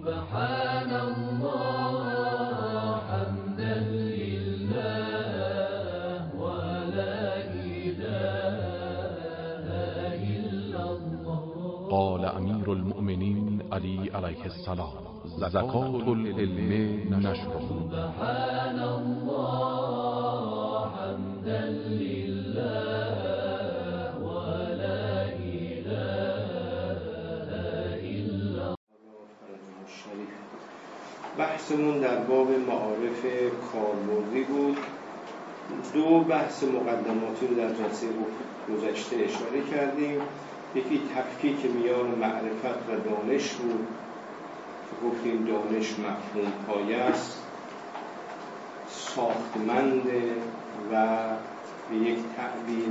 سبحان الله حمدا لله ولا إله إلا الله. قال امیر المؤمنین علی علیه السلام: زکات العلم نشره. سبحان الله حمدا لله ولا إله إلا الله. بحثمون در باب معارف کاربردی بود. دو بحث مقدماتی رو در جلسه گذشته اشاره کردیم. یکی تفکیک میان معرفت و دانش بود که گفتیم دانش مفهوم پایه است، ساختمند و به یک تعبیر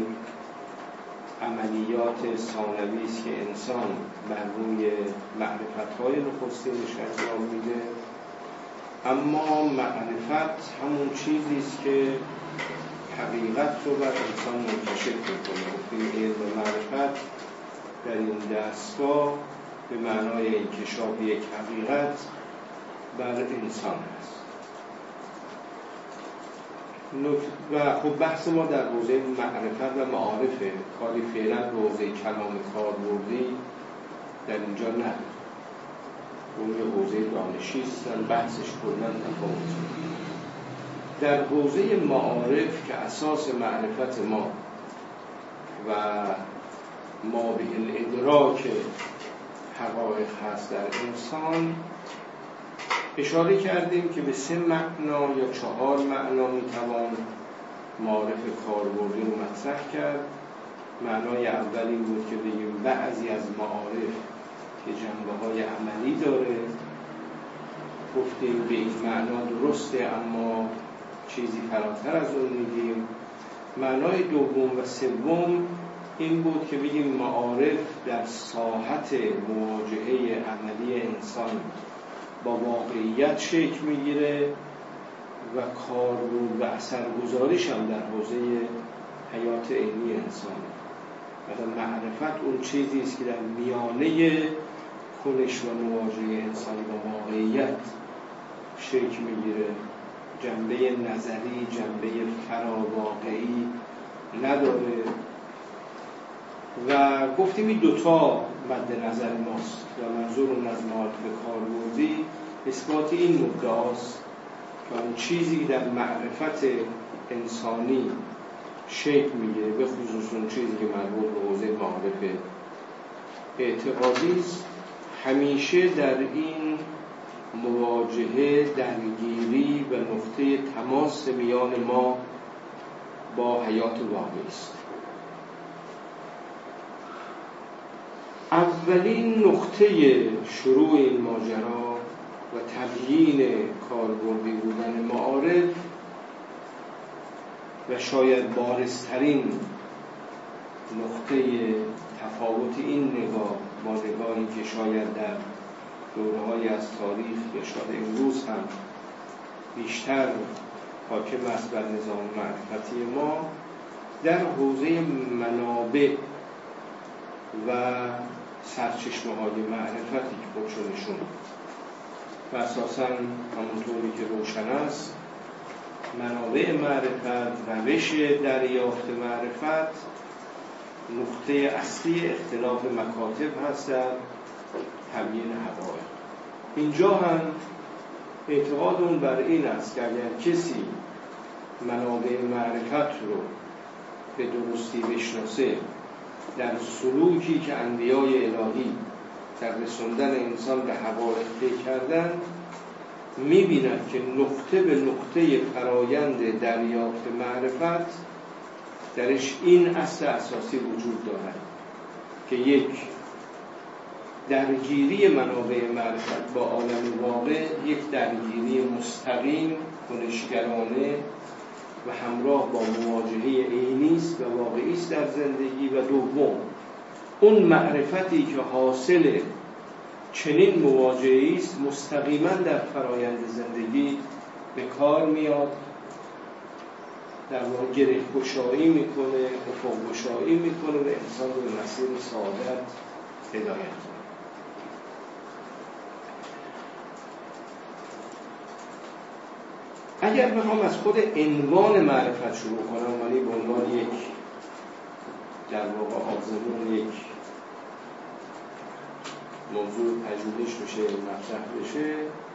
عملیات ثانوی است که انسان بر روی معرفت‌های نخستینش انجام میده. اما معرفت همون چیزی است که حقیقت رو بر انسان منتشر می‌کنه. این علم و معرفت در این دستگاه به معنای انکشاف یک حقیقت بر انسان است. و خب بحث ما در حوزه معرفت و معارفه، کاری فعلا به حوزه کلام کاربردی در اینجا نه. اون یه حوزه دانشی است، بحثش کلاً تفاوت. در حوزه معارف که اساس معرفت ما و ما به الادراک حقایق هست در انسان، اشاره کردیم که به 3 معنا یا 4 معنا میتوان معارف کاربردی رو مطرح کرد. معنای اول این بود که بگیم بعضی از معارف که جنبه‌های عملی داره، گفتیم به این معنا درسته اما چیزی فراتر از اون میگیم. معنای دوم و سوم این بود که بگیم معارف در ساحت مواجهه عملی انسان با واقعیت شکل میگیره و کاربرد و اثرگذاریش هم در حوزه حیات عینی انسان. مثلا معرفت اون چیزی است که در میانه کنش و مواجهه انسان با واقعیت شکل میگیره، جنبه نظری، جنبه فراواقعی نداره. و گفتیم این دوتا مد نظر ماست و منظور اون از معارف کاربردی اثبات این مدعاست که اون چیزی در معرفت انسانی شکل میگیره، به خصوص اون چیزی که مربوط به حوزه معارف اعتقادی است، همیشه در این مواجهه، درگیری و نقطه تماس میان ما با حیات واقعی است. اولین نقطه شروع این ماجرا و تبیین کاربردی بودن معارف و شاید بارزترین نقطه تفاوت این نگاه با نگاهی که شاید در دوره‌های از تاریخ یا شاید امروز هم بیشتر حاکم است بر نظام معرفتی ما، در حوزه منابع و سرچشمه‌های معرفتی که خودشونشون و اساساً همونطوری که روشن است منابع معرفت، روش دریافت معرفت نقطه اصلی اختلاف مکاتب هست در تبیین حقایق. اینجا هم اعتقاد اون بر این است که اگر کسی منابع معرفت رو به درستی بشناسه، در سلوکی که انبیای الهی در رسوندن انسان به حقایق طی کردن، می‌بیند که نقطه به نقطه فرایند دریافت معرفت درش این اصل اساسی وجود دارد که یک، درگیری منابع معرفت با عالم واقع یک درگیری مستقیم، کنشگرانه و همراه با مواجهه عینی است و واقعی است در زندگی. و دوم، اون معرفتی که حاصل چنین مواجهه‌ای است مستقیما در فرایند زندگی به کار میاد، در واقع گره‌گشایی میکنه، افق‌گشایی میکنه و انسان رو به مسیر سعادت هدایت کنه. اگر بخوام از خود عنوان معرفت شروع کنم، یعنی به عنوان یک در واقع آزمون، یک موضوع پژوهش بشه، مطرح بشه،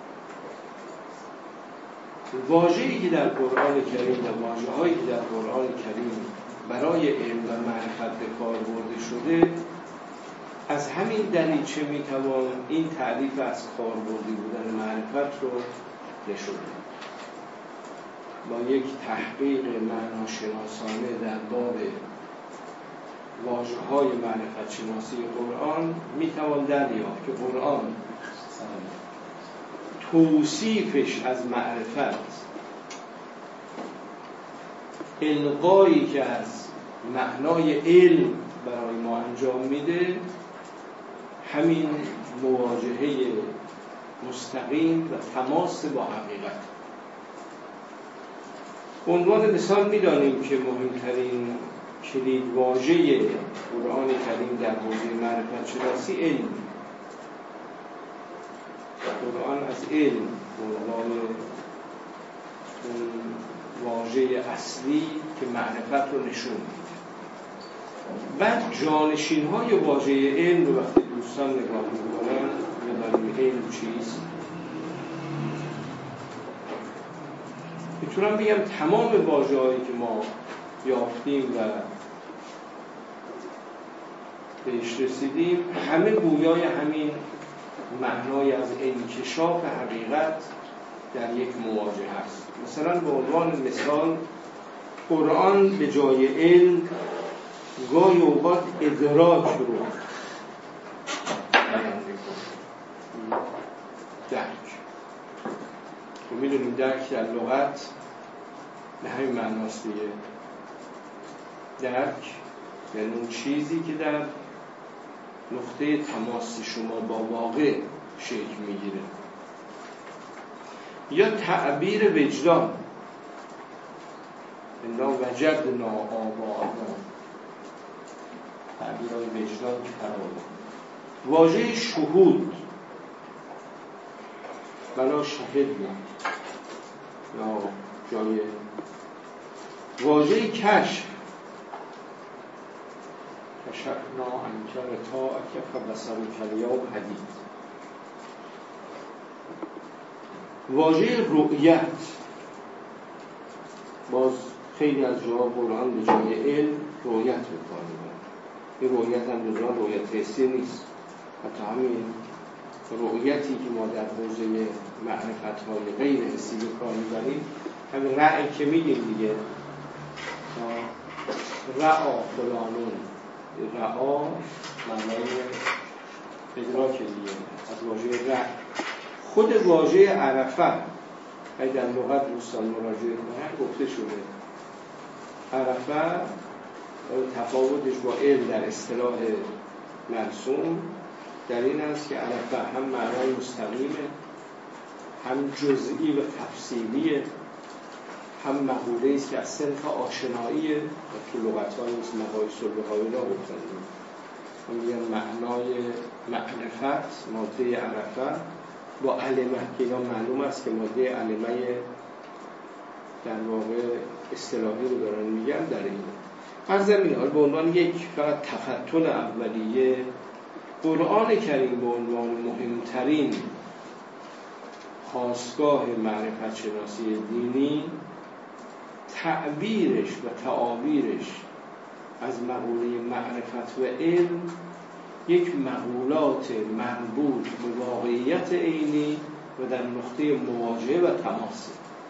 واژه‌ای که در قرآن کریم و واژه‌هایی که در قرآن کریم برای علم و معرفت به کار برده شده، از همین دریچه میتوان این تعریف از کاربردی بودن معرفت رو نشون داد. با یک تحقیق معناشناسانه در باب واژه‌های معرفت شناسی قرآن میتوان دریافت که قرآن توصیفش از معرفت، القایی که از معنای علم برای ما انجام میده، همین مواجهه مستقیم و تماس با حقیقت. به عنوان مثال می‌دانیم که مهمترین کلیدواژه قرآن کریم در حوزه معرفت شناسی علم. قرآن از علم به عنوان اون واژه اصلی که معرفت رو نشون میده. بعد جانشین‌های واژه علم رو وقتی دوستان نگاه می‌کنن می‌دانیم علم چیست. میتونم بگم تمام واژه‌هایی که ما یافتیم و بهش رسیدیم همه گویای همین معنای از انکشاف حقیقت در یک مواجهه است. مثلا به عنوان مثال قرآن به جای علم گاهی اوقات ادراک رو بیان می‌کنه. درک. و می‌دونیم درک در لغت به همین معناست دیگه. درک یعنی اون چیزی که در نقطه تماس شما با واقع شکل میگیره. یا تعبیر وجدان، انا وجدنا آباءنا، تعبیر وجدان که فراموش. واژه شهود، بلا شهدنا، یا جای واژه کشف، کشفنا عنک غطاءک فبصرک الیوم حدید. واژه رؤیت، باز خیلی از جاها قرآن به جای علم رؤیت بکار می‌بره. این رؤیت هم لزوما رؤیت حسی نیست، حتی همین رؤیتی که ما در حوزه معرفت‌های غیر حسی به کار می‌بریم، همین رأی که میگیم دیگه، رأا فلانون، رأا معنای ادراک دیگه، از واژه رأی. خود واژه عرفه اگه در لغت دوستان مراجعه کنن گفته شده عرفه تفاوتش با علم در اصطلاح مرسوم در این است که عرفه هم معنای مستقیمه، هم جزئی و تفصیلیه، هم مقوله است که از صنف آشناییه و تو لغت‌های مثل مقایس البهائی‌ها گفتن. هم میگن معنای معرفت، ماده عرفه با علمه که اینا معلوم است که ماده علمه در واقع اصطلاحی رو دارن میگن در این. از زمین حال به عنوان یک فقط تفتن اولیه، قرآن کریم به عنوان مهمترین خاستگاه معرفت شناسی دینی، تعبیرش و تعابیرش از مقوله معرفت و علم یک مقولات مربوط به واقعیت عینی و در نقطه مواجهه و تماس،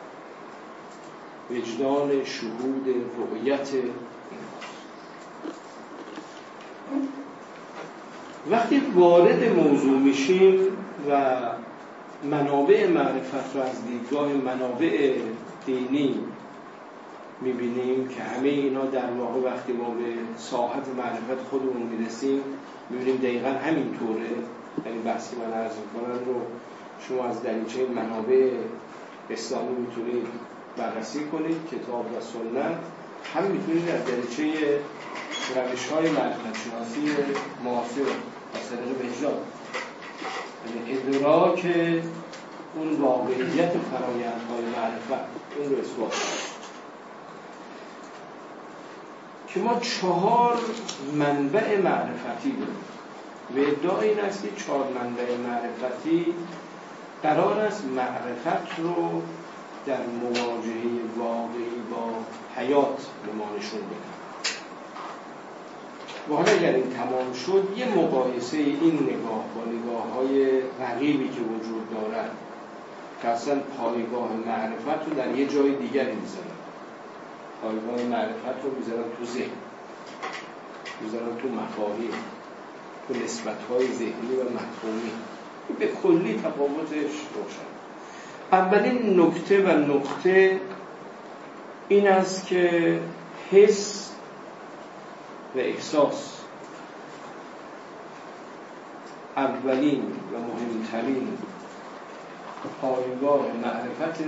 وجدان، شهود، رؤیت. وقتی وارد موضوع میشیم و منابع معرفت رو از دیدگاه منابع دینی میبینیم که همه اینا در واقع وقتی ما به ساحت معرفت خودمون میرسیم میبینیم دقیقا همینطوره. یعنی بحثی من عرض میکنم رو شما از دریچه منابع اسلامی میتونید بررسی کنید، کتاب و سنت، هم میتونید از دریچه روش‌های معرفت شناسی معاصر از طریق وجدان، یعنی ادراک اون واقعیت فرایندهای معرفت، اون رو اثبات کرد که ما 4 منبع معرفتی داریم و ادعا این است که 4 منبع معرفتی قرار است معرفت رو در مواجهه واقعی با حیات به ما نشون بدن. و حالا اگر این تمام شد یه مقایسه این نگاه با نگاه‌های رقیبی که وجود دارد که اصلا پایگاه معرفت رو در یه جای دیگری میذارن. پایگاه معرفت رو میذارن تو ذهن، میذارن تو مفاهیم، تو نسبت‌های ذهنی و مفهومی. به کلی تفاوتش روشن. اولین نکته و نقطه این است که حس و احساس اولین و مهمترین پایگاه معرفت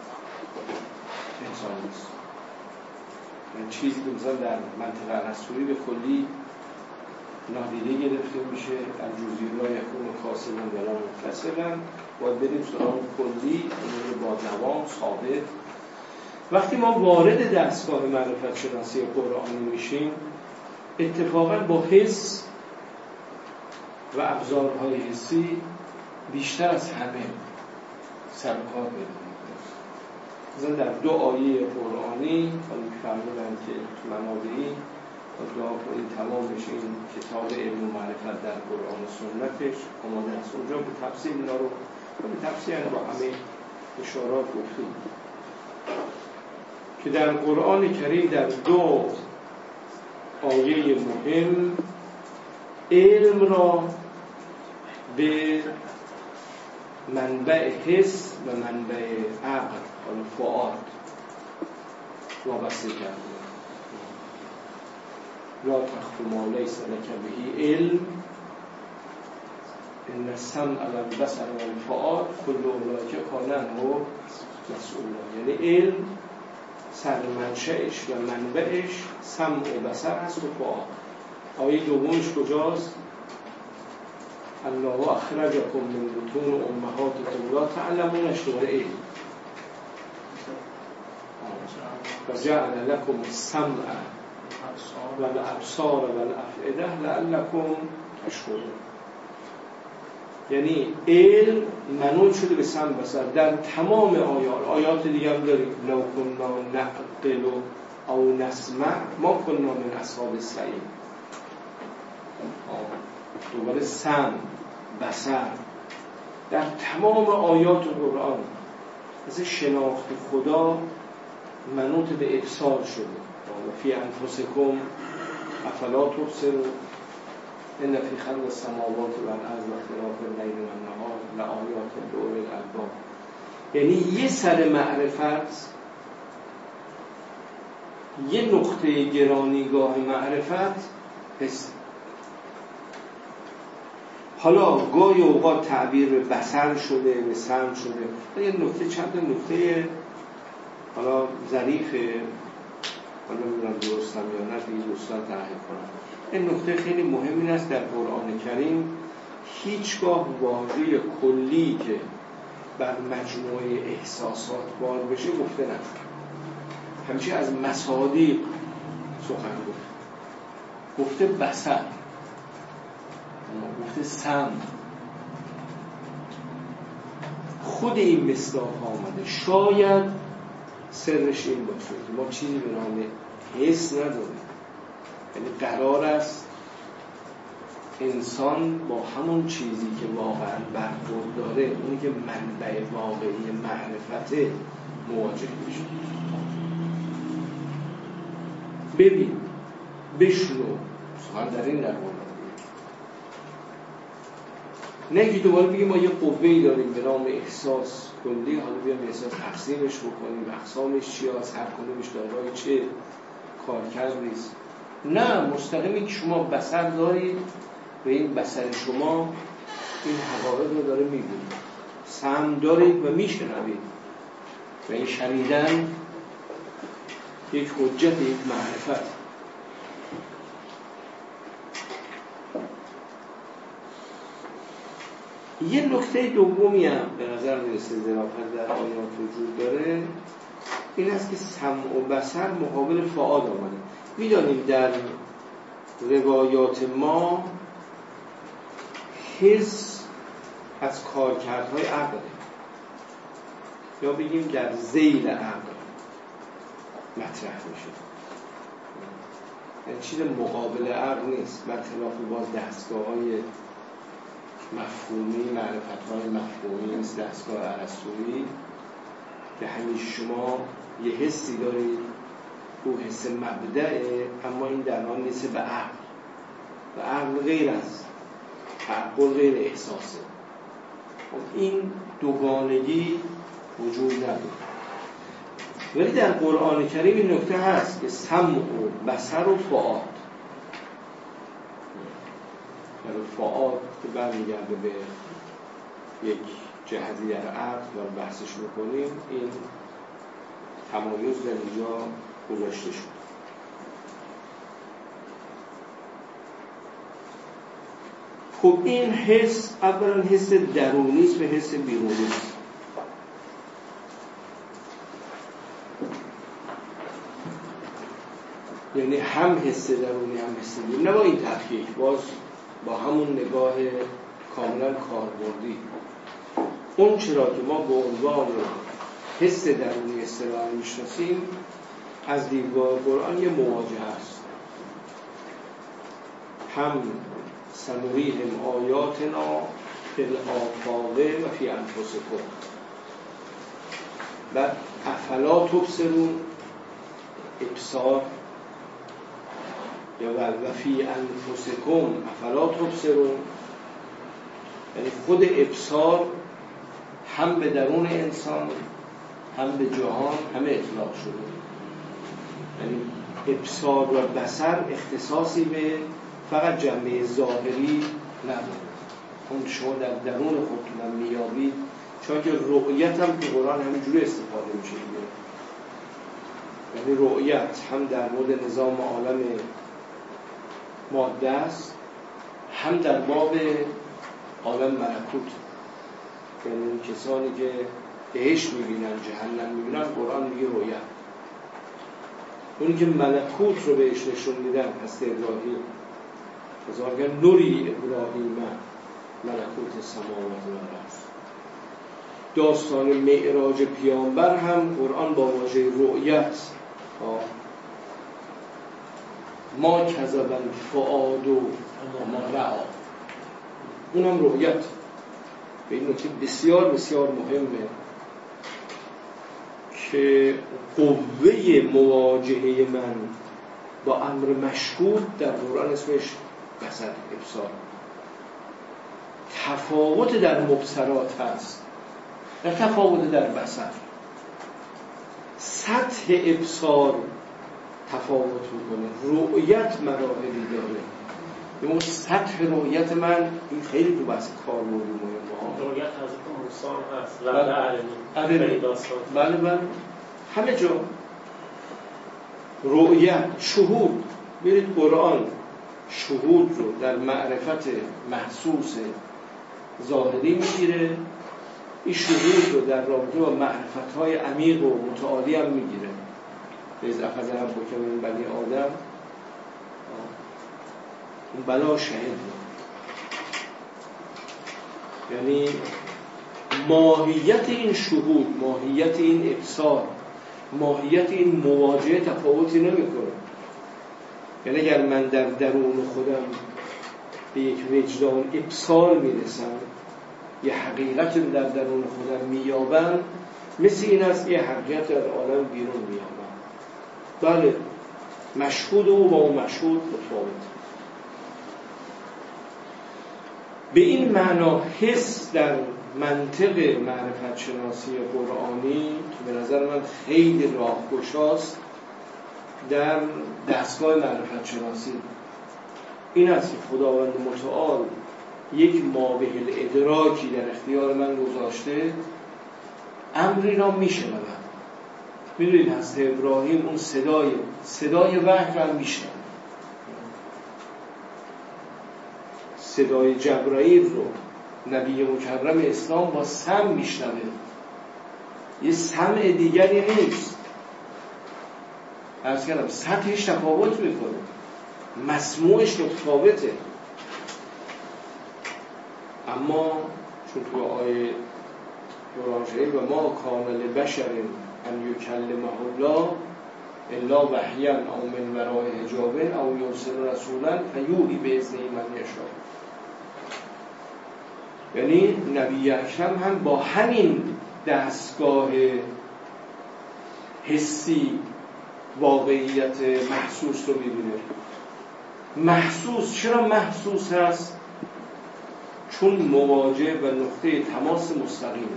انسان است. این چیزی که مثلا در منطقه ارسطویی به کلی نادیده گرفته میشه، از جزئیات یکون کاسبن ولا منفصلن، باید بریم سراغ کلی، امور با دوام ثابت. وقتی ما وارد دستگاه معرفت شناسی قرآنی میشیم اتفاقا با حس و ابزارهای حسی بیشتر از همه سر و کار پیدا می‌کنیم. مثلا در 2 آیه قرآنی فرمودن که تو منابعی دعا کنید تمام بشه این کتاب علم و معرفت در قرآن و سنتش آماده است. اونجا به تفصیل اینا رو به تفصیل با همه اشارات گفتیم که در قرآن کریم در 2 آیه مهم علم را به منبع حس و منبع عقل و فؤاد وابسته کرده. لا تخف ما لیس لک به علم ان السمع والبصر والفؤاد کل اولئک کان عنه مسئولا. یعنی علم سرمنشأش و منبعش سمع و بصر هست و فؤاد. آیه دومش کجاست؟ الله اخرجکم من بطون امهاتکم لا تعلمون شعور علم و جعل لکم السمع و الابصار و الافئده لعلکم تشکرون. یعنی علم منوط شده به سمع و بصر در تمام آیات دیگه هم داریم. لو کنا نعقل او نسمع ما کنا من اصحاب السعیر. دوباره سمع بصر در تمام آیات قرآن مثل شناخت خدا منوط به ابصار شده. و فی انفسکم افلا تبصرون ان فی خلق السماوات والارض و اختلاف اللیل والنهار لآیات لأولی الالباب. یعنی یه سر معرفت، یه نقطه گرانیگاه معرفت حس. حالا گاهی اوقات تعبیر به بصر شده، به سمع شده. یه نکته، چند نکته حالا ظریفه، حالا نمیدونم درستم یا نه، دیگه دوستان تحقیق کنم. این نکته خیلی مهم این است در قرآن کریم هیچگاه واژه کلی که بر مجموعه احساسات بار بشه گفته نشد. همیشه از مصادیق سخن گفته بصر، گفته سمع. خود این مصداق آمده. شاید سرش این باشه که ما چیزی به نام حس نداریم. یعنی قرار است انسان با همون چیزی که واقعا برخورد داره، اونی که منبع واقعی معرفت، مواجه میشه. ببین، بشنو، سخن در این در قرآن. نه که دوباره بگیم ما یه قوه‌ای داریم به نام احساس کلی، حالا بیام احساس تقسیمش بکنیم، اقسامش چی هست، هر کدومش دارای چه کارکرد نیست. نه، مستقیمی که شما بصر دارید و این بصر شما این حقایق رو داره می‌بینید. سمع دارید و میشنوید و این شنیدن یک حجت، یک معرفت. یه نکته دومی هم به نظر نظر میرسه ظرافت در آیات وجود داره این است که سمع و بصر مقابل فؤاد آمده. میدانیم در روایات ما حس از کارکردهای عقل یا بگیم در ذیل عقل مطرح میشه، یعنی چیز مقابل عقل نیست، برخلاف باز دستگاه‌های مفهومی، معرفت‌های مفهومی مثل دستگاه ارسطویی که همیشه شما یه حسی دارید، او حس مبدأه، اما این در حال نیست به عقل و عقل غیر از تعقل، غیر احساسه. این دوگانگی وجود نداره. ولی در قرآن کریم این نکته هست که سمع و بصر و فؤاد، فؤاد که برمیگرده به یک جهتی در عقل و بحثش میکنیم، این تمایز در اینجا گذاشته شد. خب این حس اولا حس درونی است و حس بیرونی است. یعنی هم حس درونی هم حس بیرونی، نه با این تفکیک، باز با همون نگاه کاملا کاربردی. اون چرا که ما به عنوان حس درونی اصطلاحاً میشناسیم از دیدگاه قرآن یه مواجهه است. هم سنریهم آیاتنا فی الآفاق و فی انفسکم و افلا تبصرون، ابصار، یا و فی انفسکم افلا تبصرون، یعنی خود ابصار هم به درون انسان هم به جهان همه اطلاق شده. یعنی ابصار و بصر اختصاصی به فقط جنبه ظاهری نداره، اون شما در درون خودتون میابید، چون که رؤیت هم تو قرآن همینجوری استفاده میشه دیگه. یعنی رؤیت هم در مورد نظام عالم ماده است، هم در باب عالم ملکوت، یعنی اون کسانی که بهشت میبینن جهنم میبینن قرآن میگه رؤیت. اونی که ملکوت رو بهش نشون میدن هست ابراهیم، بزرگان نوری ابراهیم ملکوت السماوات و الارض. داستان معراج پیامبر هم قرآن با واژه رؤیت، ما کذب الفؤاد ما رأى، اونم رؤیت. به این نکته بسیار بسیار مهمه که قوه مواجهه من با امر مشهود در قرآن اسمش بصر، ابصار. تفاوت در مبصرات هست، نه تفاوت در بصر. سطح ابصار تفاوت میکنه، رؤیت مراحلی داره. اون سطح رؤیت من این خیلی تو بحث کاربردی مهمه. رؤیت از موسی هست، بله همه جا رؤیت، شهود. برید قرآن شهود رو در معرفت محسوس ظاهری میگیره، این شهود رو در رابطه با معرفت‌های عمیق و متعالی هم میگیره. از اخذ ربک من بنی آدم، اون بلا شهید رو. یعنی ماهیت این شهود، ماهیت این ابصار، ماهیت این مواجهه تفاوتی نمیکنه. یعنی اگر من در درون خودم به یک وجدان ابصار میرسم، یه حقیقت در درون خودم مییابم، مثل این است یه حقیقت در عالم بیرون مییابم. بله، مشهود او با اون مشهود متفاوت. به این معنا حس در منطق معرفت شناسی قرآنی که به نظر من خیلی راهگشاست در دستگاه معرفت شناسی، این است که خداوند متعال یک مابه الادراکی در اختیار من گذاشته، امری را میشنوم. میدونید حضرت ابراهیم اون صدای وحی را میشنوه، صدای جبرائیل رو نبی مکرم اسلام با سمع میشنوه، یه سمع دیگری نیست. عرض کردم سطحش تفاوت میکنه، مسموعش متفاوته. اما چون تو آیه قرآن شریف و ما کان لبشر ان یکلمه الله الا وحیا او من وراء حجاب او یرسل رسولا فیوحی باذنه من یشاء، یعنی نبی اکرم هم با همین دستگاه حسی واقعیت محسوس رو می‌بینه. محسوس چرا محسوس هست؟ چون مواجه و نقطه تماس مستقیم.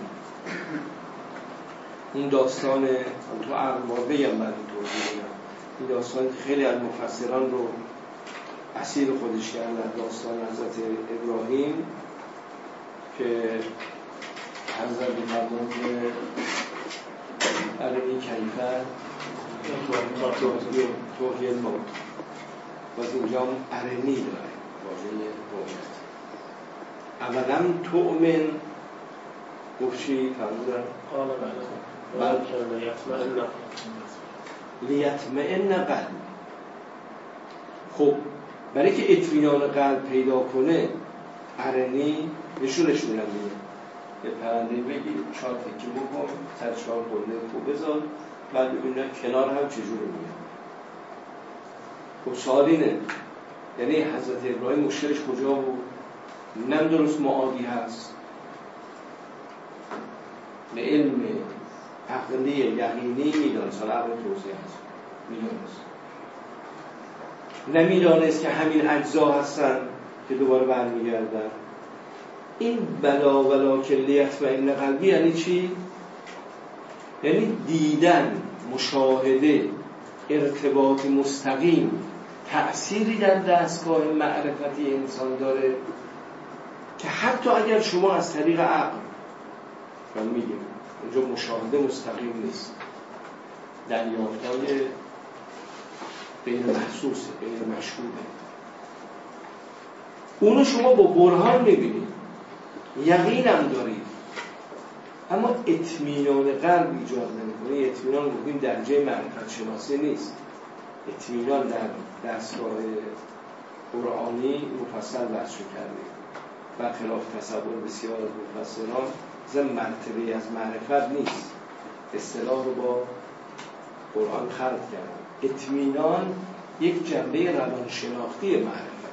این داستان تو عرباده هم من توضیح بدم، این داستان خیلی از مفسران رو اسیر خودش کردن، داستان حضرت ابراهیم که حضرت می‌فرمایند که ارنی کیفه توحی الموت، باز اینجا هم ارنی داره واژه رویت. اولا تؤمن گفت چی؟ فرمودن؟ لیطمئن قلب. خب برای که اطمینان قلب پیدا کنه ارنی نشونش میدن دیگه. یه پرنده بگیر، 4 تکه بکن، سر 4 قله خوب بذار، بعد ببینن کنار هم چجوری میاد. خب سوال اینه، یعنی حضرت ابراهیم مشکلش کجا بود؟ نم درست معادی هست، به علم عقلی یقینی میدانست، حالا عقل توضیح هست میدانست، نمیدانست که همین اجزا هستن که دوباره برمیگردن. این بلا ولا که لیطمئن قلبی یعنی چی؟ یعنی دیدن، مشاهده، ارتباط مستقیم تأثیری در دستگاه معرفتی انسان داره که حتی اگر شما از طریق عقل، من میگم اونجا مشاهده مستقیم نیست، دریافتای غیر محسوسه، غیر مشهوده، اونو شما با برهان میبینید، یقینم دارید، اما اطمینان قلب ایجاد نمیکنه. اطمینان گفتیم درجه معرفت شناسی نیست، اطمینان در دستگاه قرآنی مفصل بحث کردیم، برخلاف تصور بسیار از مفسران زن مرتبه از معرفت نیست، اصطلاح رو با قرآن خلق کردن. اطمینان یک جنبه روانشناختی معرفت،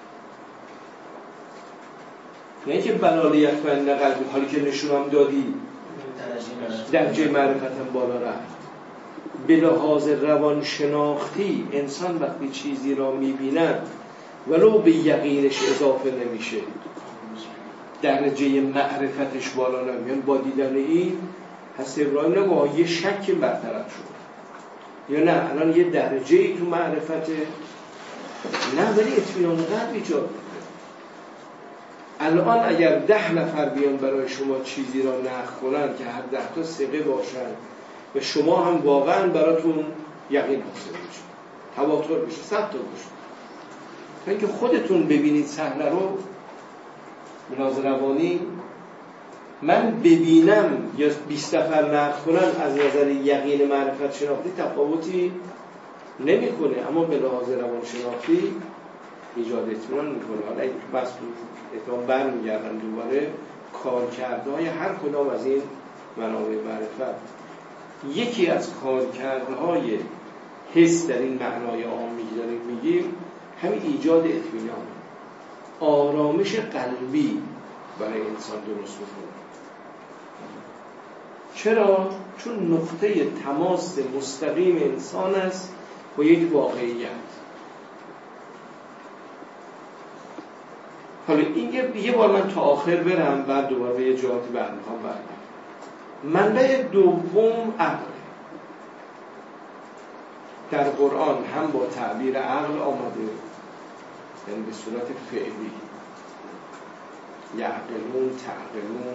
یعنی که بلالیت و نقل حالی که نشونم دادی درجه معرفتم بالا رفت. به لحاظ روانشناختی انسان وقتی چیزی را میبیند ولو به یقینش اضافه نمیشه، درجه معرفتش بالا نمیاد. با دیدن این حضرت ابراهیم نگاه یه شک برطرف شد، یا نه الان یه درجه ای تو معرفته، نه ولی اطمینان قلب ایجاد میکنه. الان اگر 10 نفر بیان برای شما چیزی را نقل کنن که هر 10 تا ثقه باشن و شما هم واقعا براتون یقین حاصل بشه، تواتر بشه، 100 تا بشه، تا اینکه خودتون ببینید صحنه رو بناز روانی، من ببینم یا 20 نفر نقل کنن از نظر یقین معرفت شناختی تفاوتی نمیکنه، اما به لحاظ روان شناختی ایجاد اطمینان میکنه. حالا این بس تو اتمام برمیگردن دوباره کارکردهای هر کدام از این منابع معرفت. یکی از کارکردهای حس در این معنای عامی که داریم میگیم همین ایجاد اطمینان، آرامش قلبی برای انسان درست میکنه. چرا؟ چون نقطه تماس مستقیم انسان است با یک واقعیت. حالا این یه بار من تا آخر برم، بعد دوباره به یه جهاتی برمیخوام برگردم. منبع دوم عقل. در قرآن هم با تعبیر عقل آمده، یعنی به صورت فعلی، یعقلون، تعقلون،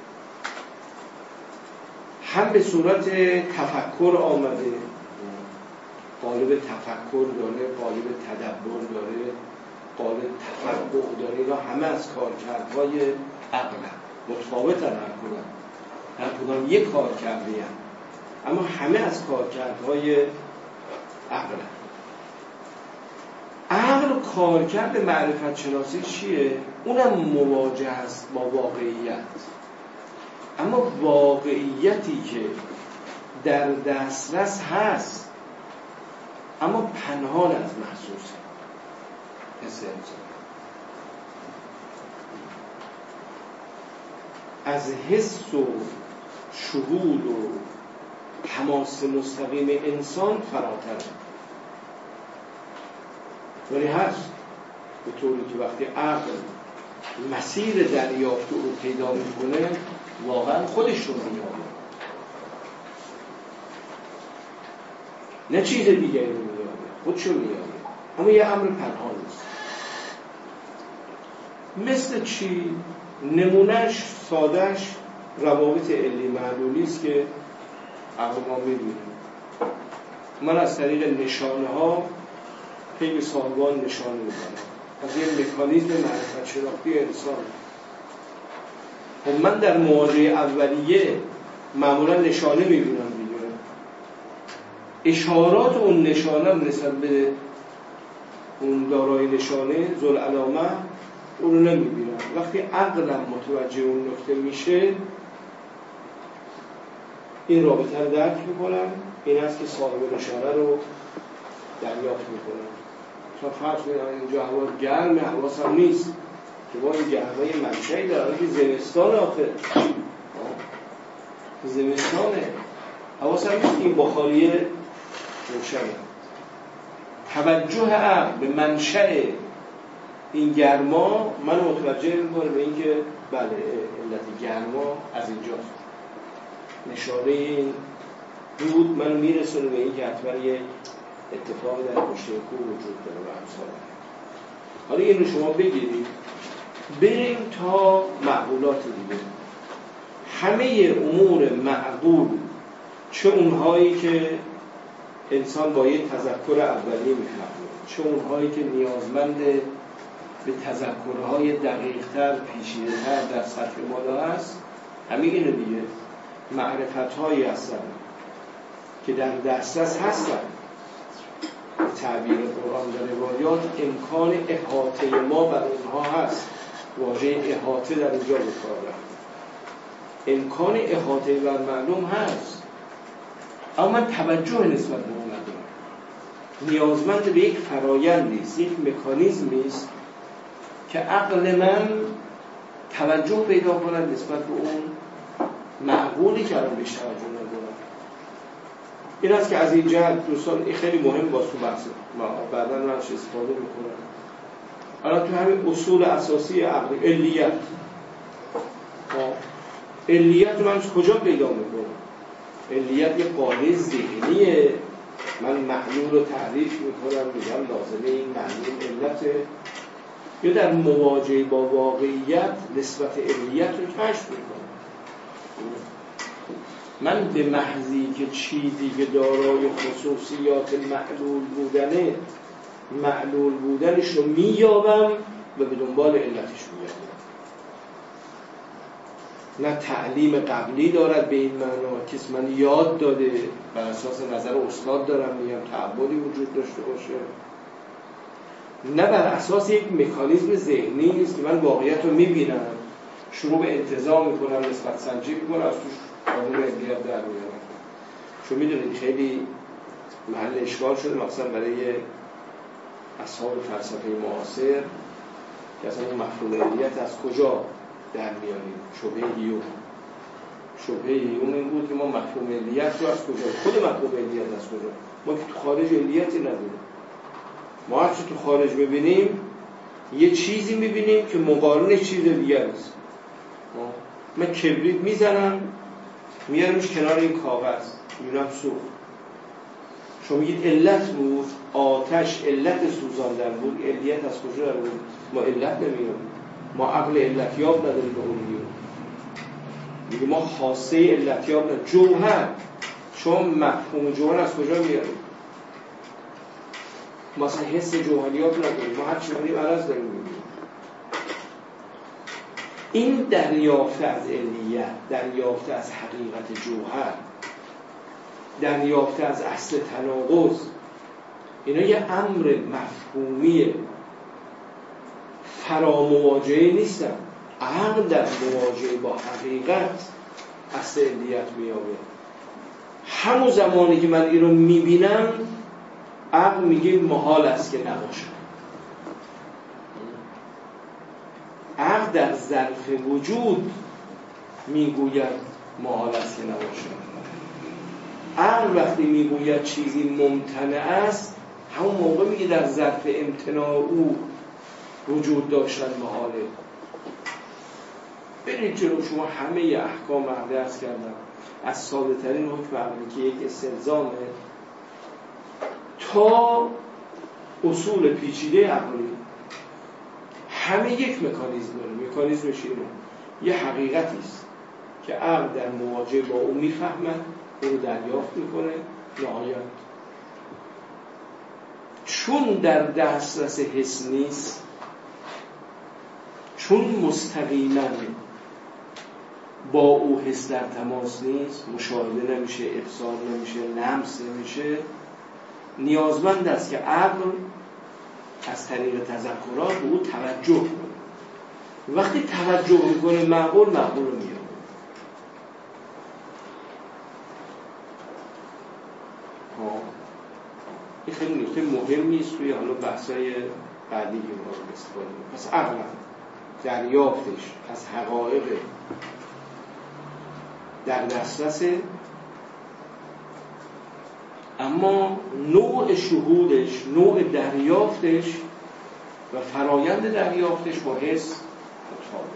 هم به صورت تفکر آمده، قالب تفکر داره، قالب تدبر داره، قالب تفقه داره. اینا همه از کارکردهای عقلن، متفاوتن هر کدام یک کار کرده هم. اما همه از کارکردهای عقلن. عقل کارکرد معرفت شناسی چیه؟ اونم مواجه است با واقعیت، اما واقعیتی که در دسترس هست اما پنهان از محسوسه. حس انسان از حس و شهود و تماس مستقیم انسان فراتره، ولی هست به طوری که وقتی عقل مسیر دریافت رو پیدا میکنه واقعا خودش رو میابه، نه چیز دیگری رو میابه، خودش رو میابه. اما یه امر پنهان است. مثل چی؟ نمونهش سادهش روابط علی معلولی است که عقل ما میبینیم. من از طریق نشانه ها پی سازگان نشان میزنم، از یه مکانیزم معرفت شناختی انسان. خب من در مواجهه اولیه معمولا نشانه میبینم دیگه، اشارات اون نشانه نسبت به اون دارای نشانه ذوالعلامه اون رو نمیبینم. وقتی عقلم متوجه اون نکته میشه این رابطه رو درک میکنم، این است که صاحب نشانه رو دریافت میکنم. چون فرض کنید اینجا هوا گرمه، حواسم نیست که با این گرمای منشأی داره که زمستان آخه زمستانه، حواسم نیست این بخاریه روشنه. توجه عقل به منشأ این گرما من متوجه میکنه به اینکه بله علت گرما از اینجاست. نشانه این دود من میرسونه به اینکه حتما یک اتفاقی در پشت کوه وجود داره و امثال. حالا این رو شما بگیرید بریم تا معقولات دیگه. همه امور معقول، چه اونهایی که انسان با یک تذکر اولیه میفهمه، چه اونهایی که نیازمند به تذکرهای دقیق‌تر، پیچیده‌تر در سطح بالا هست، همین اینه دیگه. معرفت‌هایی هستن که در دسترس هستن. تعبیر قرآن و روایات امکان احاطه ما بر اونها هست. واژه احاطه در اینجا به کار رفته. امکان احاطه بر معلوم هست، اما من توجه نسبت به اون ندارم. نیازمند به یک فرایندی است، یک مکانیزمی است که عقل من توجه پیدا کند نسبت به اون معقولی که الان بهش توجه ندارم. این است که از این جهت دوستان این خیلی مهم باز تو بحث ما بعداً من ازش استفاده میکنم. الان تو همین اصول اساسی عقل علیت، علیت من کجا پیدا میکنم؟ علیت یه قاعده ذهنیه. من معلول رو تعریف میکنم، میگم لازمه این معلول علته، یا در مواجهه با واقعیت نسبت علیت رو کشف میکنم. من به محضی که چیزی که دارای خصوصیات معلول بودنش رو مییابم و به دنبال علتش میگردم. نه تعلیم قبلی دارد به این معنا کسی من یاد داده بر اساس نظر استاد دارم میگم تعبدی وجود داشته باشه، نه بر اساس یک مکانیزم ذهنی نیست که من واقعیت رو میبینم، شروع به انتزاع میکنم، نسبت سنجی میکنم، از توش قانون علیت در میارم. چون میدونید خیلی محل اشکال شده مثلا برای اصحاب فلسفه معاصر که اصلا اون مفهوم علیت از کجا در میاریم. شبهه هیوم این بود که ما مفهوم علیت رو از کجا، خود مفهوم علیت از کجا، ما که تو خارج علیتی نداریم. ما هرچی تو خارج ببینیم یه چیزی میبینیم که مقارنش چیز دیگر است. من کبریت میزنم میارمش کنار این کاغذ میبینم سوخت. شما میگید علت بود، آتش علت سوزاندن بود، علیت از کجا در بود؟ ما علت نمیاریم، ما عقل علتیاب نداریم به اون میگه ما خاصه علتیاب نداریم. جوهر، شما مفهوم جوهر از کجا میاریم؟ ما اصلا حس جوهریات نداریم، ما هر چی می‌بینیم عرض داریم می‌بینیم. این دریافت از علیت، دریافت از حقیقت جوهر، دریافت از اصل تناقض، اینا یه امر مفهومی فرامواجهه نیستن. عقل در مواجهه با حقیقت اصل علیت میابه. همون زمانی که من این رو میبینم عقل میگه محال است که نباشه. عقل در ظرف وجود میگوید محال است که نباشه. عقل وقتی میگوید چیزی ممتنع است، همون موقع میگه در ظرف امتناع او وجود داشتن محاله. برید جلو، شما همه احکام عقلی عرض کردم، از ساده ترین حکم عقلی که یک استلزامه تا اصول پیچیده عقلی، همه یک مکانیزم داره. مکانیزمش اینه، یه حقیقتی است که عقل در مواجهه با اون میفهمد، اون رو دریافت میکنه نهایت. چون در دسترس حس نیست، چون مستقیما با او حس در تماس نیست، مشاهده نمیشه، ابصار نمیشه، لمس نمیشه، نیازمند است که عقل از طریق تذکرات به او توجه کنه. وقتی توجه میکنه معقول رو میاره. این خیلی نکته مهمی است توی حالا بحثای بعدی که ما رو استفاده کنیم. پس عقل دریافتش از حقایق در دسترسه، اما نوع شهودش، نوع دریافتش و فرایند دریافتش با حس متفاوت.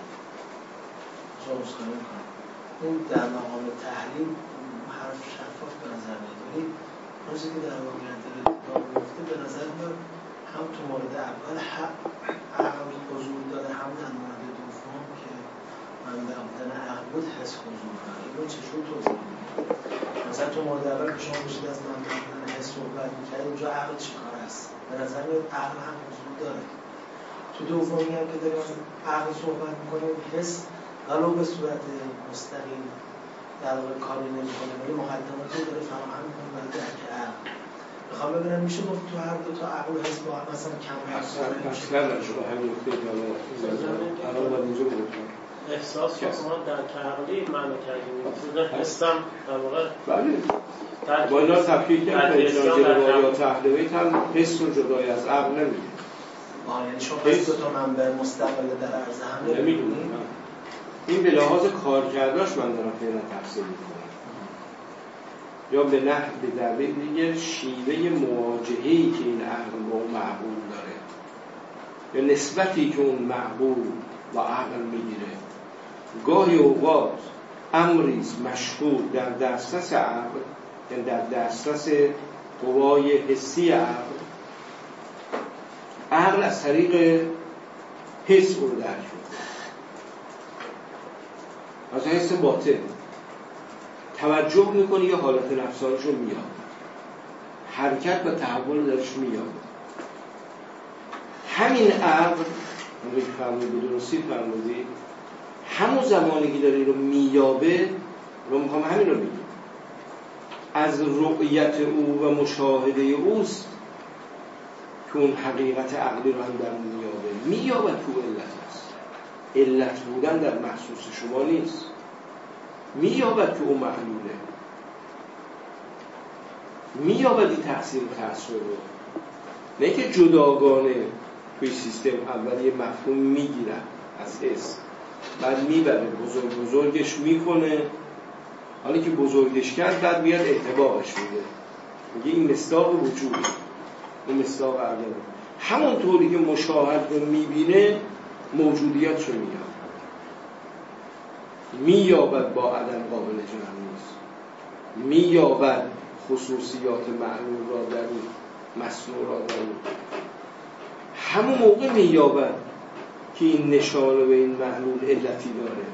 اون در مقام تحلیل حرف شفاف به نظر میاد، روزی که در واقعیت اتفاق میفته به نظر میاد هم تو مورد اول عقل حضور داره، هم در مورد دوم که من در عقل بود حس حضور داره. اینو چجور توضیح میدید؟ مثلا تو مورد اول که شما باشید از من حس صحبت میکرد، اونجا عقل چیکار است؟ به نظر میاد عقل هم حضور داره. تو دومی هم که داریم عقل صحبت میکنیم، حس ولو به صورت مستقیم در واقع کاری نمی‌کنه، ولی مقدماتی داره فراهم می‌کنه برای درک عقل. می‌خوام ببینم میشه گفت تو هر دو تا عقل و حس با هم مثلا کم اصلا نشده همین نکته الان باید اینجا بگم احساس که ما در عقلی معنی کردیم، حسم در واقع بله با اینا تفکیک کنیم. جنازه روایات اهل بیت هم حس رو جدای از عقل نمی‌دونه. یعنی شما حس دو تا منبع مستقل در عرض هم نمی‌دونید. این به لحاظ کارکرداش من دارم فعلا تفسیر میکنم، یا به نحو به دلیل دیگه شیوه مواجهه‌ای که این عقل با اون معقول داره، یا نسبتی که اون معقول با عقل میگیره. گاهی اوقات امریز مشهود در دسترس عقل، یعنی در دسترس قوای حسی عقل از طریق حس رو درک میکنه. از حس باطن توجه میکنه، یا حالت نفسانش رو میاد، حرکت و تحول درش میاد. همین عقل اونجا که فرمودید درستی فرمودید، همون زمانی که داره این رو میابه رو میخوام همین رو بگیم، از رؤیت او و مشاهده اوست که اون حقیقت عقلی رو هم در میابه تو علت است. علت بودن در محسوس شما نیست، میابد که اون معلوله، میابد این تأثیر و تأثیر رو، نه که جداگانه توی سیستم اول یه مفهوم میگیرن از حس، بعد میبره بزرگش میکنه، حالا که بزرگش کرد بعد میاد احتباقش میده، میگه این مصداق وجوده، این مصداق عقله. همونطوری که مشاهد رو میبینه موجودیت رو میابد با عدم قابل جمع نیست، میابد خصوصیات معلوم را در اون، مصنوع را در اون، همون موقع میابد که این نشانه به این معلول علتی داره.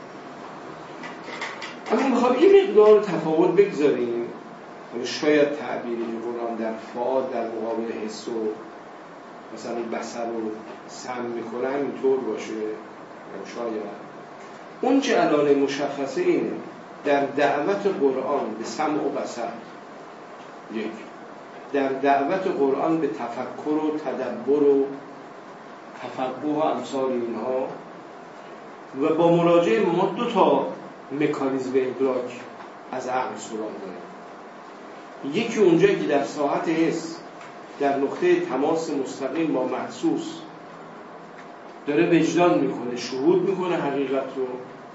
اما میخوام این مقدار تفاوت بگذاریم، شاید تعبیری قرآن در فعال در مقابل حس و مثلا بصر و سمع میکنه همینطور باشه، شاید اون چه الان مشخصه اینه در دعوت قرآن به سمع و بصر، یک، در دعوت قرآن به تفکر و تدبر و تفقه و امثال اینها، و با مراجعه ما 2 تا مکانیزم ادراک از عقل سراغ داریم. یکی اونجایی که در ساحت حس، در نقطه تماس مستقیم با محسوس داره وجدان میکنه، شهود میکنه حقیقت رو.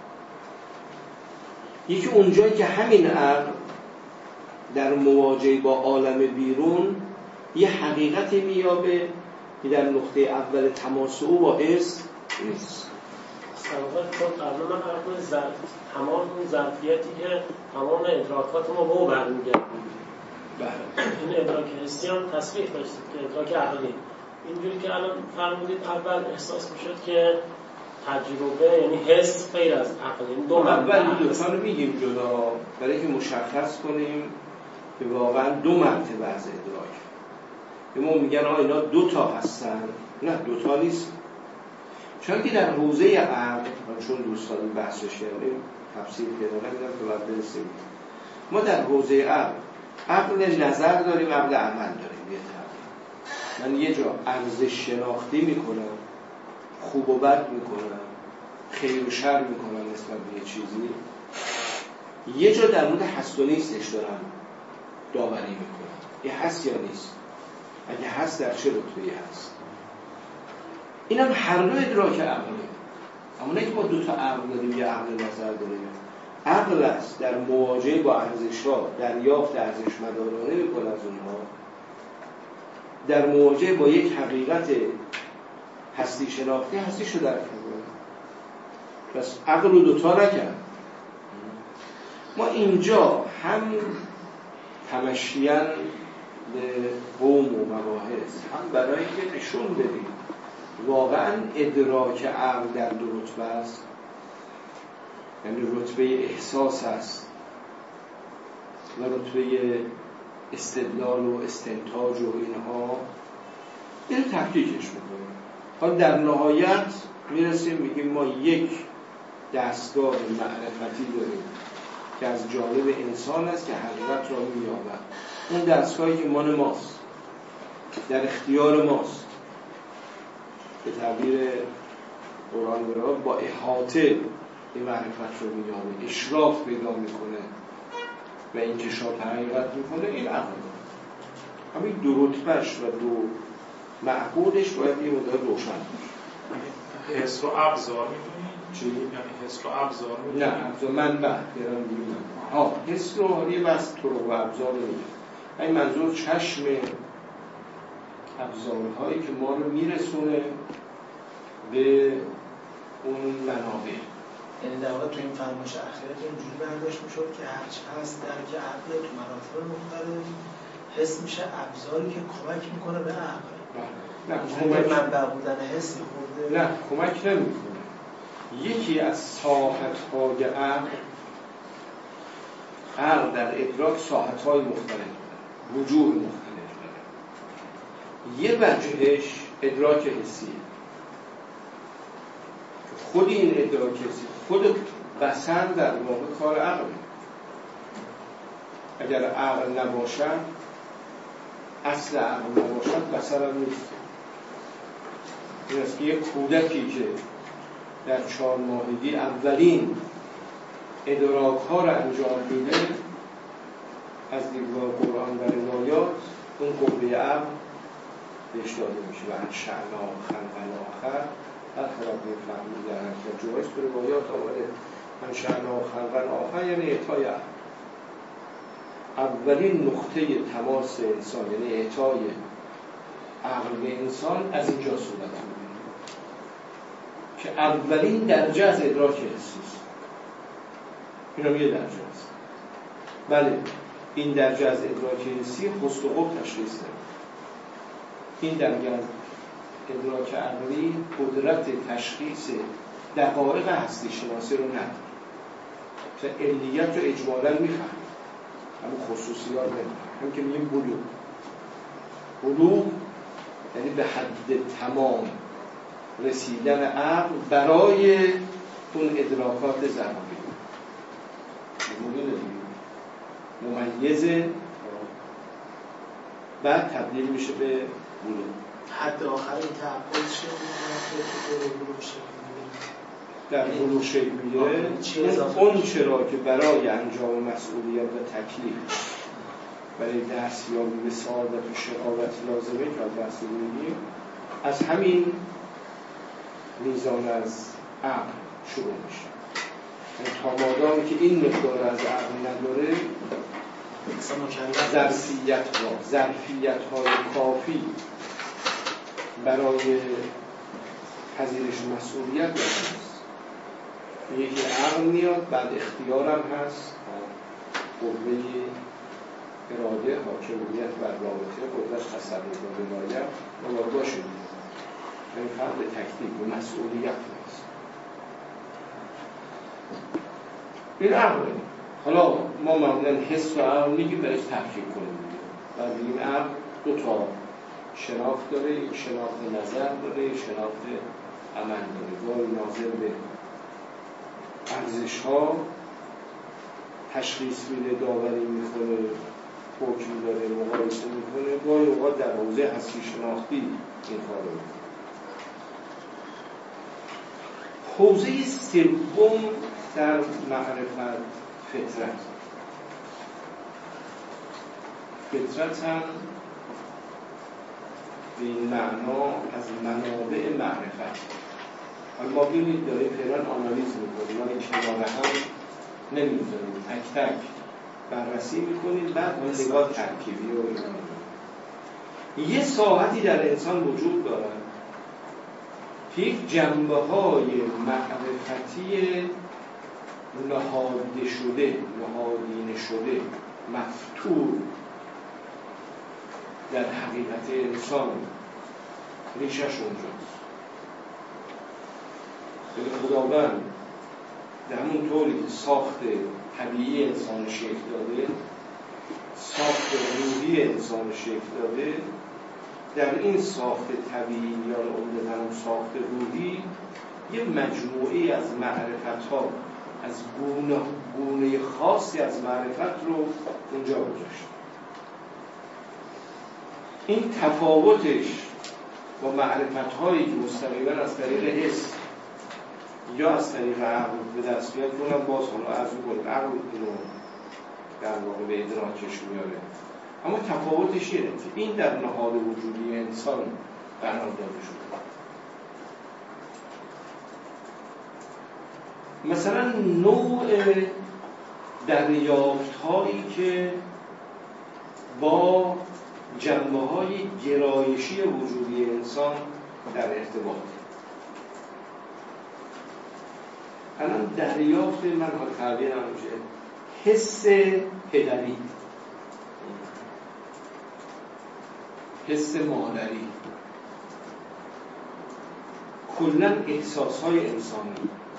یکی اونجایی که همین عقل در مواجهه با عالم بیرون یه حقیقتی مییابه که در نقطه اول تماس او با حس نیست. چون قبلا من عرض تمام اون ظرفیتی که تمام ادراکات ما به او برمیگرده، این ادراک حسی هم تصریح داشتید که ادراک عقلی، اینجوری که الان فرمودید اول احساس میشد که تجربه یعنی حس غیر از عقل، این دو اول دو تا رو میگیم جدا برای که مشخص کنیم که واقعا 2 مرتبه از ادراک. به ما میگن اینا 2 تا هستن، نه 2 تا نیست، چون که در حوزه عقل، چون دوستان بحثش کردیم تفسیر کردن میدم که باید برسیم، ما در حوزه عقل نظر داریم، عقل عمل داریم. یه طرف من یه جا ارزش شناختی میکنم، خوب و بد میکنم، خیر و شر میکنم نسبت به یه چیزی، یه جا در مورد هست و نیستش دارم داوری میکنم، یه هست یا نیست، اگه هست در چه رتبه‌ای هست. این هم هر دو ادراک عقله، اما نه که ما 2 تا عقل داریم، یه عقل نظر داریم. عقل است در مواجهه با ارزش‌ها دریافت ارزشمدارانه میکنه از اونها، در مواجهه با یک حقیقت هستی شناختی هستیشو درک میکنه. پس عقل رو 2 تا نکرد. ما اینجا هم تمشیاً به قوم و مباحث، هم برای که نشون بدیم واقعاً ادراک عقل در 2 رتبه است، یعنی رتبه احساس است و رتبه استدلال و استنتاج و اینها، اینو تفکیکش میکنیم. حالا در نهایت میرسیم میگیم ما یک دستگاه معرفتی داریم که از جانب انسان است که حقیقت را مییابد. اون دستگاهی که مال ماست، در اختیار ماست، به تعبیر قرآن برای با احاطه این معرفت رو مییابه، اشراف پیدا میکنه و انکشاف حقیقت میکنه. این عقل همین 2 رتبهش و 2 معقولش باید یه مدار روشن باشه. حس رو ابزار میدونی؟ چی؟ یعنی حس رو ابزار میدونی؟ نه ابزار منبع بیارم دیگه. حس رو یه بس طرق و ابزار رو میگه. این منظور چشم ابزارهایی که ما رو میرسونه به اون منابع. یعنی در واقع تو این فرمایش اخیرت اینجوری برداشت میشد که هرچی هست درک عقل تو مراتب مختلف حس میشه ابزاری که کمک میکنه به عقل. نه کمک منبع بودن حس خورده. نه کمک نمیکنه. یکی از ساحت‌های عقل در ادراک ساحت‌های مختلف داره، وجوه مختلف داره. یه وجهش ادراک حسیه، خود این ادراک حسی، خود بصر در واقع کار عقله. اگر عقل نباشد، اصل عقل نباشد، بصر هم نیست. این است که یک کودکی که در 4 ماهگی اولین ادراک ها را انجام میده از دیدگاه قرآن و روایات، اون قوه عقل بهش داده میشه و انشأنا خلقا آخر. هر خلق میفهمید در حرکت جوایز تو روایات آمده انشأنا خلقا آخر یعنی اعطای عقل. اولین نقطه تماس انسان یعنی اعطای عقل به انسان از اینجا صورت میگیره که اولین درجه از ادراک حسی است. این هم یه درجه است. بله این درجه از ادراک حسی حس و قوه تشخیص داره. این درجه از ادراک عقلی قدرت تشخیص دقایق هستی شناسی رو نداره. مثلا علیت رو اجمالاً میفهمه، اما خصوصیات نمیفهمه. هم که میگیم بلوغ یعنی به حد تمام رسیدن عقل برای اون ادراکات ضروری ممیزه، بعد تبدیل میشه به بلوغ. حد آخر این تعقل شد که بلوغ شد در بلوغ شکل میگیره اون چرا که برای انجام مسئولیت و تکلیف برای دستیابی به سعادت و شقاوت لازمه که از بحث میگیم، از همین میزان از عقل شروع میشه. تا مادامی که این مقدار از عقل نداره، ظرفیت های کافی برای پذیرش مسئولیت نیست. یکی عقل میاد، بعد اختیارم هست، قوه اراده، حاکمیت بر رابطه، قدرت تصرف و ولایت و باشه. این فرق تکلیف و مسئولیت نیست. این عقله. حالا ما معمولا حس و عقل میگیم برای تفکیک کنیم. بعد این عقل دو تا شناخت داره، یک شناخت نظر داره، شناخت عمل داره. گاهی ناظر به ارزش ها تشخیص میده، داوری میکنه، حکم داره، مقایسه میکنه. گاهی اوقات در حوزه هستی شناختی این کار رو میکنه. حوزه سوم در معرفت فطرت. فطرت هم به این معنا از منابع معرفت. حالا ما ببینید داریم فعلا آنالیز میکنیم، ما این کنار هم نمیذاریم، تک تک بررسی میکنیم، بعد ما نگاه ترکیبی رو میکنیم. یه ساعتی در انسان وجود دارد که یک جنبه های معرفتی نهاده شده، نهادینه شده، مفتور در حقیقت انسان ریشش اونجاست. خداوند در همون طوری که ساخت طبیعی انسان شکل داده، ساخت روحی انسان شکل داده، در این ساخت طبیعی یا عمدتاً ساخت روحی یه مجموعه از معرفت‌ها، از گونه خاصی از معرفت رو اونجا گذاشت. این تفاوتش با معرفت‌هایی که مستقیما از طریق حس یا از طریق عقل به دست میاد، اونم باز حالا عرض می‌کنیم عقل اینو در واقع به ادراکش میاره. اما تفاوتش اینه که این در نهاد وجودی انسان قرار داده شده. مثلا نوع دریافت‌هایی که با جنبه‌های گرایشی وجودی انسان در ارتباط. الان دریافت من ها تعبیرم میشه حس پدری، حس مادری، کلاً احساس‌های انسانی،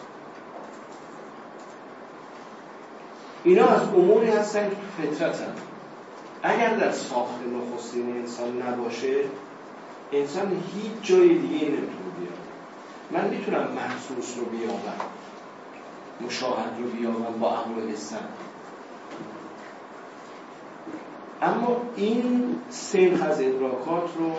اینا از اموری هستن که فطرتن. اگر در ساخت نخستین انسان نباشه، انسان هیچ جای دیگه نمیتونه بیاد. من میتونم محسوس رو بیابم، مشاهد رو بیابم با عقل و حسم، اما این سنخ از ادراکات رو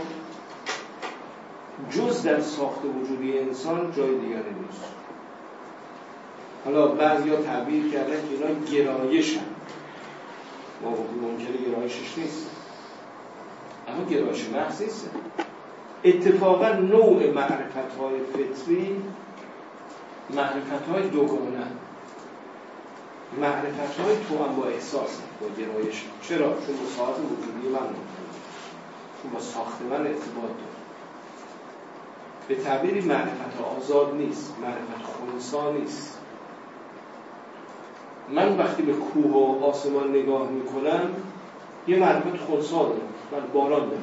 جز در ساخت وجودی انسان جای دیگری نیست. حالا بعضیا تعبیر کردن که اینا گرایش هم، ما ممکنه گرایشش نیست، اما گرایش محض نیست. اتفاقا نوع معرفت‌های فطری معرفت‌های دوگانه، معرفت‌های توأم با احساس، با گرایش. چرا؟ چون با ساعت وجودی من ممکنه، چون با ساخت من ارتباط داره. به تعبیری معرفت آزاد نیست، معرفت خنثی نیست. من وقتی به کوه و آسمان نگاه میکنم یه معرفت خنثی دارم، من باران دارم.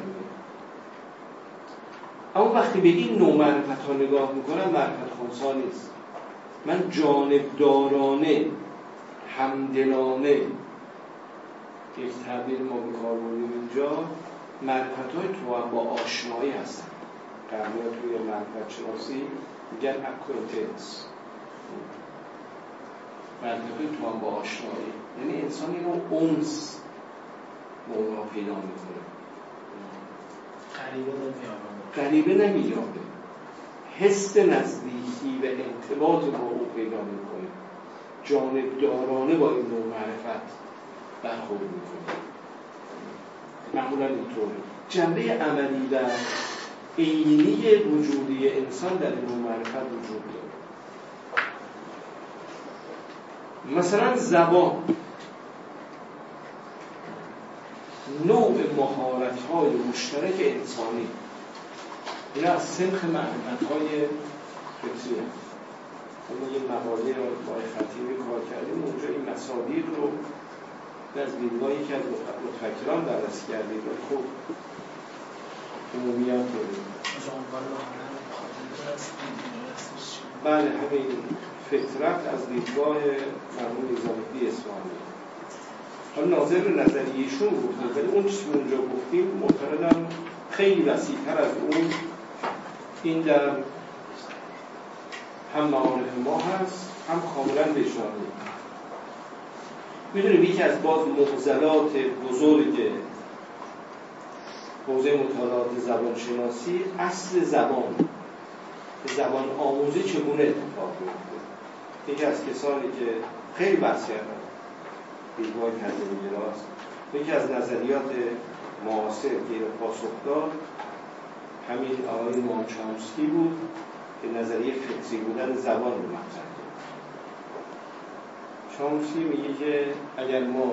اما وقتی به این نوع معرفت ها نگاه میکنم معرفت خنثی نیست. من جانبدارانه، همدلانه، یک تعبیر ما به کار بردیم اینجا، معرفت های توأم با آشنایی هستن. قرمیا توی معرفت شناسی میگن اکوینتنس. منطقه توام با آشنایی، یعنی انسان اینو انس با اونها پیدا میکنه، غریبه نمیابه، حس نزدیکی و ارتباط با او پیدا میکنه، جانبدارانه با این نوع معرفت برخورد میکنه. معمولا اینطوره. جنبه عملی و عینی وجودی انسان در این نوع معرفت وجود داره. مثلا زبان نوع مهارت‌های مشترک انسانی، اینا از سنخ معرفت‌های فطری هست. ما یه مقاله رو با خطیبی کار کردیم، اونجا این مصادیق رو از دیدگاهی که از متفکران بررسی کردیم و خوب عمومیت داریم. بله، همین فطرت از دیدگاه مرحوم نظامی‌الدین اصفهانی. حالا ناظر به نظریه‌شون گفتیم، ولی اون چیزی که اونجا گفتیم معتقدم خیلی وسیع‌تر از اون این در هم معارف ما هست، هم کاملا وجدانی. میدونیم یکی از باز معضلات بزرگ حوزه مطالعات زبانشناسی اصل زبان، زبان آموزی چگونه اتفاق میفته. یکی از کسانی که خیلی بحث کردن دیدگاه تجربه‌گراست، یکی از نظریات معاصر که اینو پاسخ داد همین آقای نوام چامسکی بود که نظریه فطری بودن زبان رو مطرح کرد. چامسکی میگه که اگر ما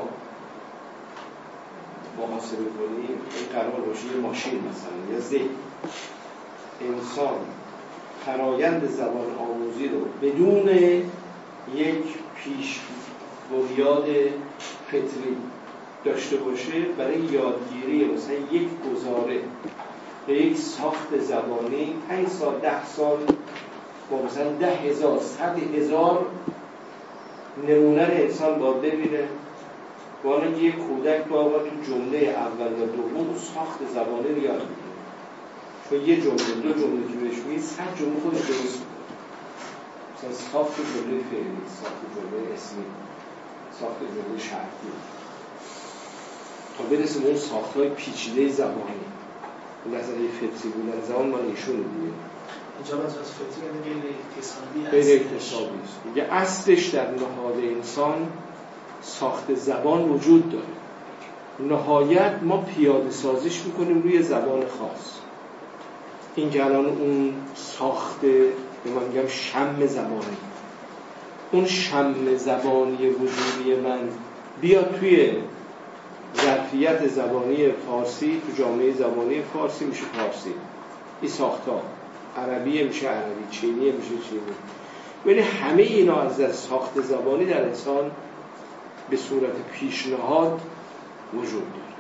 محاسبه کنیم این قرار باشه یه ماشین مثلا یا ذهن، انسان فرایند زبان آموزی رو بدون یک پیش بنیاد فطری داشته باشه برای یادگیری مثلا یک گزاره به یک ساخت زبانی 5 سال 10 سال با مثلا 10,000 100,000 نمونه انسان باید ببینه. والا یک کودک باید تو جمله اول و دوم ساخت زبانی رو یاد بگیره، چون یه جمله دو جمله که بهش میگی 100 جمله خودش درست میکنه. مثلا ساخت جمله فعلی، ساخت جمله اسمی، ساخت جمله شرطی، تا برسیم اون ساخت‌های پیچیده زبانی. نظریه فطری بودن زبان ما نشون میده. اینجا از فطری یعنی غیر اکتسابی است. میگه اصلش در نهاد انسان ساخت زبان وجود داره. نهایت ما پیاده سازیش میکنیم روی زبان خاص. این که الان اون ساخته به من میگم شم زبانی، اون شم زبانی وجودی من بیاد توی ظرفیت زبانی فارسی، تو جامعه زبانی فارسی میشه فارسی، این ساختار عربی میشه عربی، چینی میشه چینی. ولی همه اینا از در ساخت زبانی در انسان به صورت پیشنهاد وجود داره.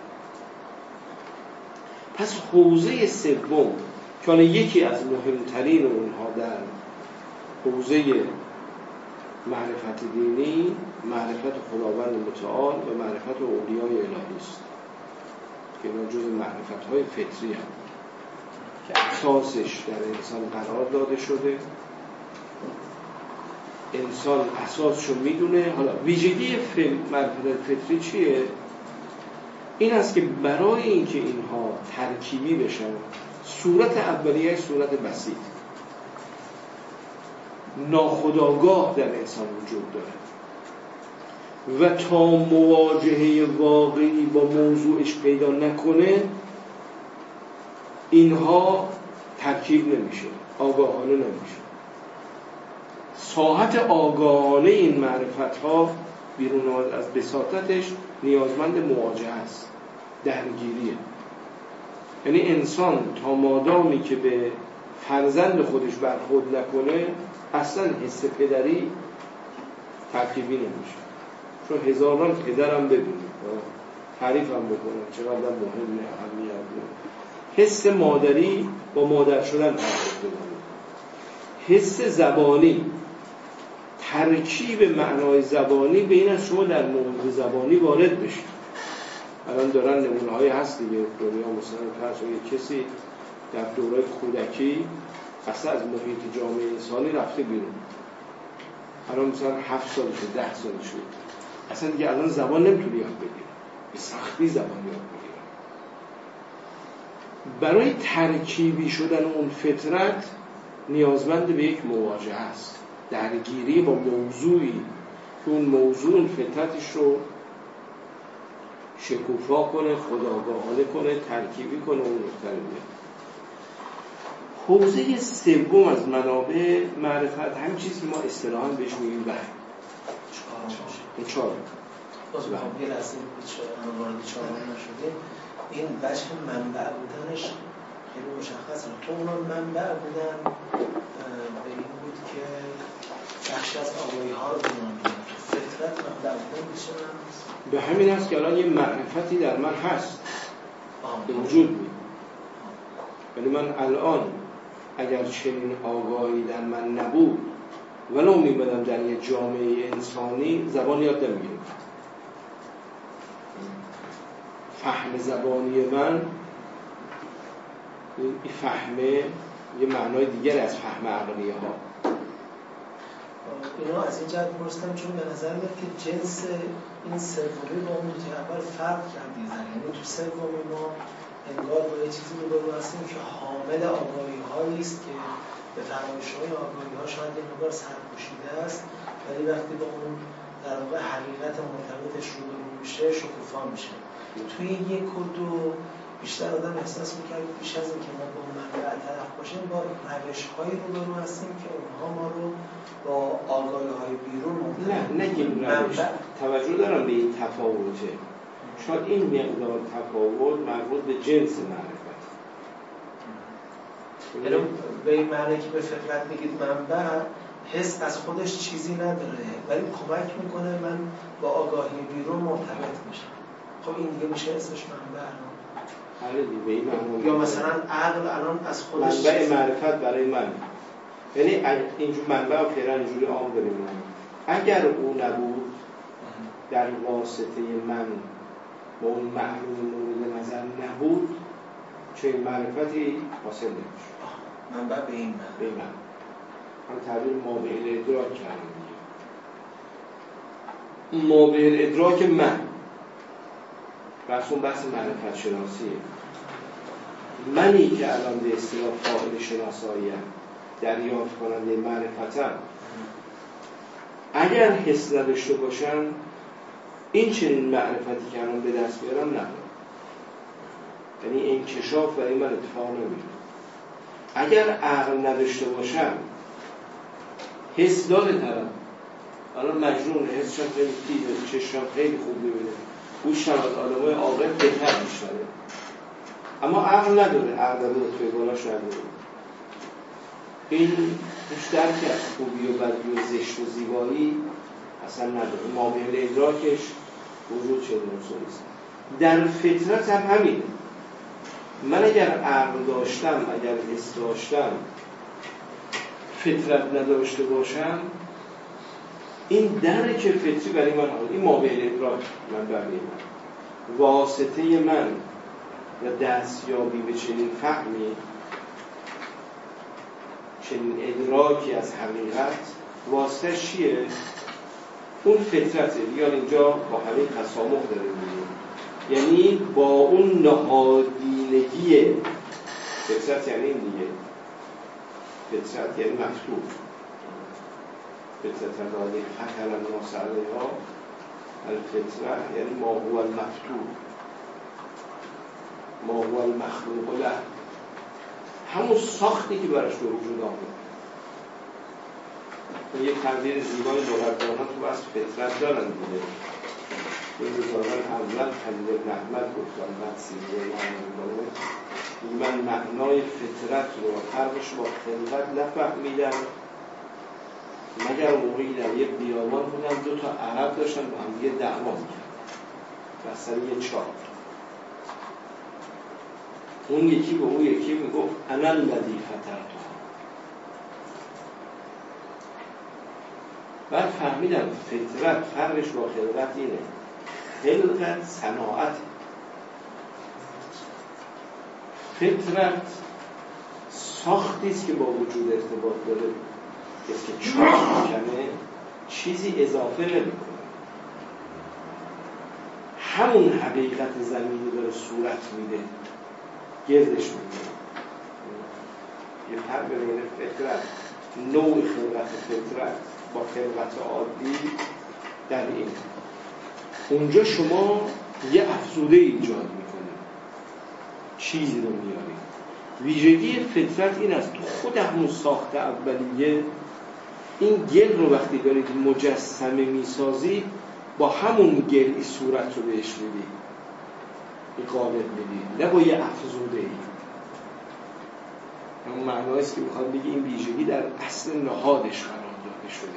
پس حوزه سوم که یکی از مهمترین اونها در حوزه معرفت دینی، معرفت خداوند متعال و معرفت اولیای الهی است که اینا جز معرفت‌های فطری هستند که اساسش در انسان قرار داده شده. انسان اساسشو میدونه. حالا ویژگی معرفت فطری چیه؟ این است که برای اینکه اینها ترکیبی بشن، صورت اولیه صورت بسیط ناخودآگاه در انسان وجود داره و تا مواجهه واقعی با موضوعش پیدا نکنه اینها ترکیب نمیشه، آگاهانه نمیشه. ساحت آگاهانه این معرفت ها بیرون از بساطتش نیازمند مواجهه است، درگیریه. یعنی انسان تا مادامی که به فرزند خودش برخورد نکنه اصلا حس پدری ترکیبی نمیشه. چون هزاران پدرم ببینید تعریفم بکنم چقدر مهمه، اهمیت داره. حس مادری با مادر شدن تعریف بکنه. حس زبانی، ترکیب معنای زبانی به این از شما در موضوع زبانی وارد بشه. الان دارن نمونه‌هایی هست دیگه دنیا، مثلا فرض کنید کسی در دوره کودکی اصلا از محیط جامعه انسانی رفته بیرون، الان مثلا 7 سال شد 10 سال شد اصلا دیگه الان زبان نمیتونی یاد بگیری، به سختی زبان یاد بگیری. برای ترکیبی شدن اون فطرت نیازمند به یک مواجهه است، درگیری با موضوعی که اون موضوع اون فطرتش رو شکوفا کنه، خودآگاهانه کنه، ترکیبی کنه، اون مختلفه. حوزه سوم از منابع معرفت همین چیزی که ما اصطلاحاً بهش میگیم وحی. این 4 باز میخوام یه لحظه وارد 4 نشدیم. این وجه منبع بودنش خیلی مشخصه. تو اونا منبع بودن به این بود که بخشی از آگاهی ها رو بودن تو فطرت منبع بودن میشه به همین است که الان یه معرفتی در من هست به وجود میاد. ولی من الان اگر چنین آگاهی در من نبود ولو میبادم در یه جامعه انسانی زبان یاد نمیگیرم. فهم زبانی من این فهمه یه معنای دیگر از فهم عقلیه ها. اینا از این جهت پرستم چون به نظر میاد که جنس این سومی با اون که اول فرق کردی زن، یعنی تو سومی ما انگار با یه چیزی روبرو هستیم که حامل آگاهی هایی است که به فرایش‌های آگاهی ها شاید یه مقدار سرپوشیده است، ولی وقتی با اون در واقع حقیقت مرتبطش روبرو میشه شکوفا میشه. توی 1 و 2 بیشتر آدم احساس میکرد پیش از این که ما با منبع طرف باشیم با روش‌هایی روبرو هستیم که اونها ما رو با آگاهی‌های بیرون نه که روش توجه دارم به این تفاوته. شاید این مقدار تفاوت مربوط به جنس معرفت. یعنی به این معنی که به فطرت میگید منبع حس از خودش چیزی نداره ولی کمک میکنه من با آگاهی بیرون مرتبط میشم. خب این دیگه میشه اسمش منبع. یا مثلا عقل الان از خودش منبع معرفت برای من، یعنی اینجور منبع و فعلا اینجوری عام داریم. اگر او نبود در واسطه من با اون معلوم مورد نظر نبود چه معرفتی حاصل نمیشه. منبع به این من هم تعبیر مابع الادراک کردیم دیگه. مابع الادراک من بحث معرفت شناسیه. منی که الان به اصطلاح فاعل شناساییم، دریافت کننده معرفتم، اگر حس نداشته باشم این چنین معرفتی که الان به دست بیارم ندارم، یعنی انکشاف برای من اتفاق نمیفته. اگر عقل نداشته باشم حس داره طرف، الان مجنون، حسشم خیلی تیزه، چشمم خیلی خوب میبینه، گوشم از آدمای عاقل بهتر میشنوه، اما عقل نداره، عقل نداره، تویگاناش نداره. این توش درک از خوبی و بدی و زشت و زیبایی اصلا نداره. مابع ادراکش وجود شده نیست. در فطرت هم همینه. من اگر عقل داشتم، اگر حس داشتم، فطرت نداشته باشم، این درک فطری برای من این مابع ادراک من برای من واسطه من و دستیابی به چنین فهمی، چنین ادراکی از حقیقت، واسطه چیه؟ اون فطرته. یا اینجا با همین تسامح داره میگه، یعنی با اون نهادینگی فطرت، یعنی این دیگه فطرت یعنی مفتوح، فطرت راضی خطر الناس علیها الفطرت یعنی ما هو المفتوح، ما هو المخلوق له، همون ساختی که براش به وجود آمده. یک تعبیر زیبای لغت‌دانان تو بحث فطرت دارن دیگه. این بزرگان اول خلیل بن احمد گفتن بعد سیبوی من معنای فطرت رو فرقش با خلقت نفهمیدم مگر موقعی در یک بیابان بودم، 2 تا عرب داشتن با هم دیگه دعوا می‌کردن وسط یه چاه. اون یکی به اون یکی میگفت انا الذی فطرتها. بعد فهمیدم فطرت فرقش با خلقت اینه، خلقت صناعت، فطرت ساختیست که با وجود ارتباط داره. کسی که چاه میکنه چیزی اضافه نمیکنه. همون حقیقت زمینی داره صورت میده، گردش میده. یه فرق بین فطرت، نوع خلقت فطرت با خلقت عادی در این، اونجا شما یه افزوده ایجاد میکنید، چیزی رو میارید. ویژگی فطرت این است، تو خود همون ساخت اولیه این گل رو وقتی دارید مجسمه میسازید، با همون گل این صورت رو بهش میدید، این قالب میدید، نه با یه افزوده ای. اون معناییست که میخواد بگه این ویژگی در اصل نهادش قرار داده شده.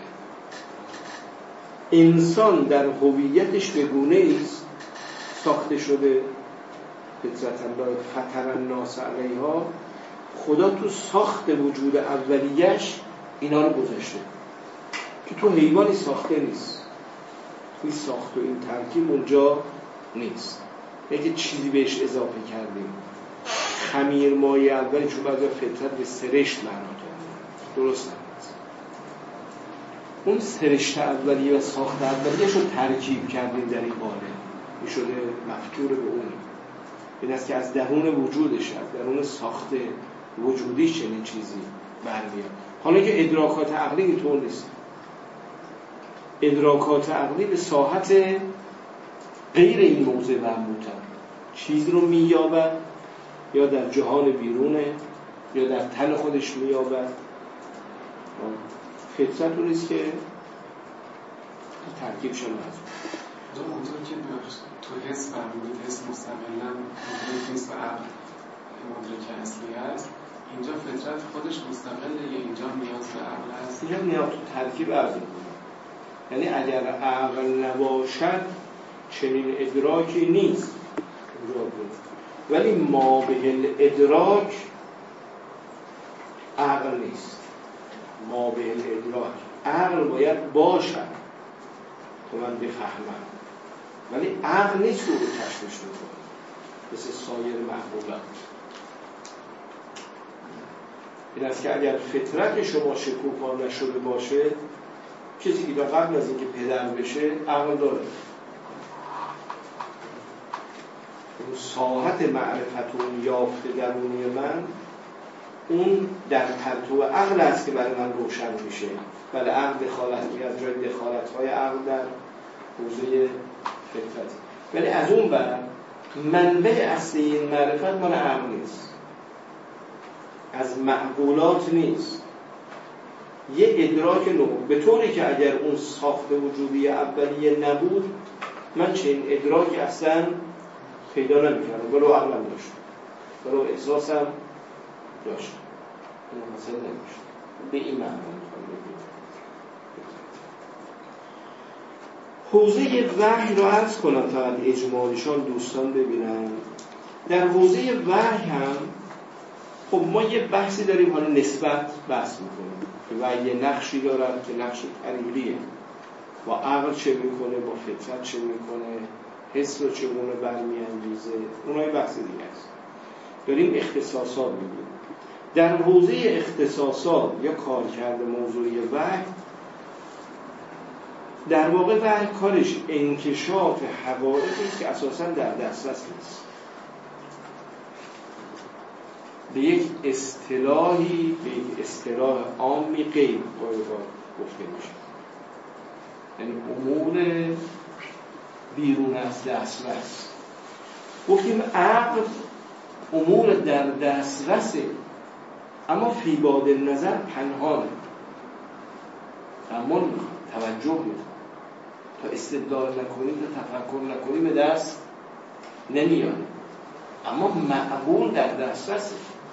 انسان در هویتش به گونه‌ای است ساخته شده، فطرت الله فطر الناس علیها، خدا تو ساخت وجود اولیش اینا رو گذاشته که تو حیوانی ساخته نیست، این ساخت و این ترکیب اونجا نیست، یکی چیزی بهش اضافه کردیم. خمیر مایه اولی، چون بعضی فطرت به سرشت معنا کرده، درست نیست. اون سرشت اولی و ساخت اولیش رو ترکیب کردیم در این قالب، این شده مفتور به اون. این است که از درون وجودش، از درون ساخت وجودیش چنین چیزی برمیاد. حالا که ادراکات عقلی اینطور نیست. ادراکات عقلی به ساحت غیر این موضع مربوطن، چیز رو مییابد یا در جهان بیرونه یا در تن خودش مییابد. فطرت اون نیست که ترکیب شده هست. اونطور که تو حس فرمودید، حس مستقلاً مدرک نیست و عقل مدرک اصلی هست، اینجا فطرت خودش مستقله یا اینجا نیاز به عقل هست؟ اینجا نیاز تو ترکیب عقل میکنه. یعنی اگر عقل نباشد چنین ادراکی نیست، ولی ما به الادراک عقل نیست. ما به الادراک عقل باید باشد تا من بفهمم، ولی عقل نیست که رو کشفش میکنه مثل سایر محبوبات. این است که اگر فطرت شما شکوفا نشده باشه، کسی که قبل از اینکه پدر بشه عقل داره، اون ساحت معرفت و اون یافت درونی من، اون در پرتو عقل است که برای من روشن میشه. بله عقل دخالت از جای دخالت‌های عقل در حوزه فطرت، ولی از اون بر منبع اصلی این معرفت مال عقل نیست، از معقولات نیست، یه ادراک نو، به طوری که اگر اون ساخت وجودی اولیه نبود من چنین ادراکی اصلا پیدا نمی‌کردم، ولو عقلم داشت، ولو احساسم داشت، این حاصل نمی‌شد. به این معنی می‌خوام بگم. حوزه وحی رو عرض کنم تا اجمالیشان دوستان ببینن. در حوزه وحی هم خب ما یه بحثی داریم، حالا نسبت بحث میکنیم که وحی یه نقشی دارد که نقش تریلیه، با عقل چه میکنه، با فطرت چه میکنه، حس رو چگونه برمیانگیزه، اونها بحث دیگه است. داریم اختصاصات میگیم. در حوزه اختصاصات یا کارکرد موضوعی وحی، در واقع وحی کارش انکشاف حقایقی که اساساً در دسترس نیست، به یک اصطلاحی، به یک اصطلاح عامی غیب گفته میشه، یعنی امور بیرون از دسترس. گفتیم عقل امور در دسترسه اما فی بعد نظر پنهانه، تأمل میخواد، توجه میخواد، تا استدلال نکنیم، تا تفکر نکنیم به دست نمیاد، اما معقول در دسترسه.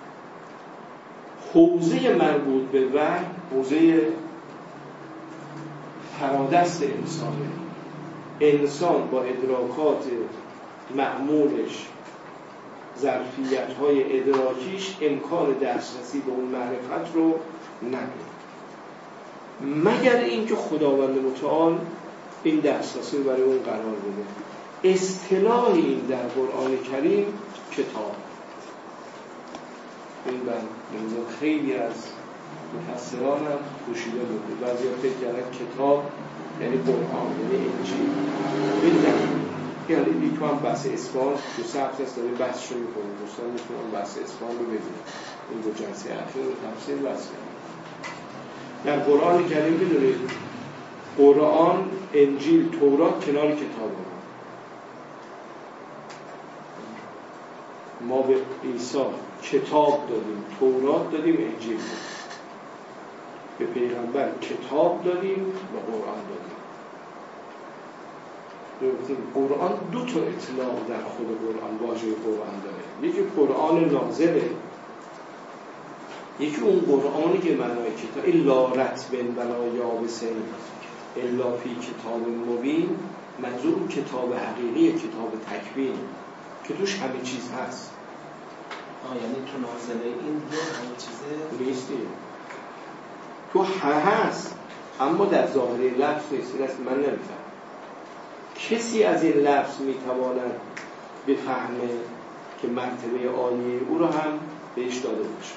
حوزه مربوط به وحی حوزه فرادست انسانه. انسان با ادراکات معمولش، ظرفیت‌های ادراکیش امکان دسترسی به اون معرفت رو نداره، مگر اینکه خداوند متعال این دسترسی رو برای اون قرار بده. اصطلاح این در قرآن کریم کتاب. این خیلی از مفسران هم پوشیده بود. بعضی ها فکر کردن کتاب یعنی قرآن، یعنی انجیل. یعنی تو هم بحث اصفهان تو سبز هست داره بحث شو میکنه. دوستان میتونم بحث اصفهان رو ببینیم، این دو جلسه اخیر رو تفسیر بحث کنیم. در قرآن کریم بدونید قرآن، انجیل، تورات کنار کتاب ما به عیسی کتاب دادیم، تورات دادیم، انجیل دادیم. به پیغمبر کتاب دادیم و قرآن دادیم. قرآن دو تا اطلاق در خود قرآن، واژه قرآن داره. یکی قرآن نازله، یکی اون قرآنی که معنای کتاب الا رتبن ولا یابسن الا فی کتاب مبین، منظور اون کتاب حقیقی، کتاب تکوین که توش همه چیز هست. یعنی تو نازله این دیگه همه چیزه نیستی، تو هست اما در ظاهر لفظ نیست. این است من نمیفهم. کسی از این لفظ میتواند بفهمه که مرتبه عالی او رو هم بهش داده باشه.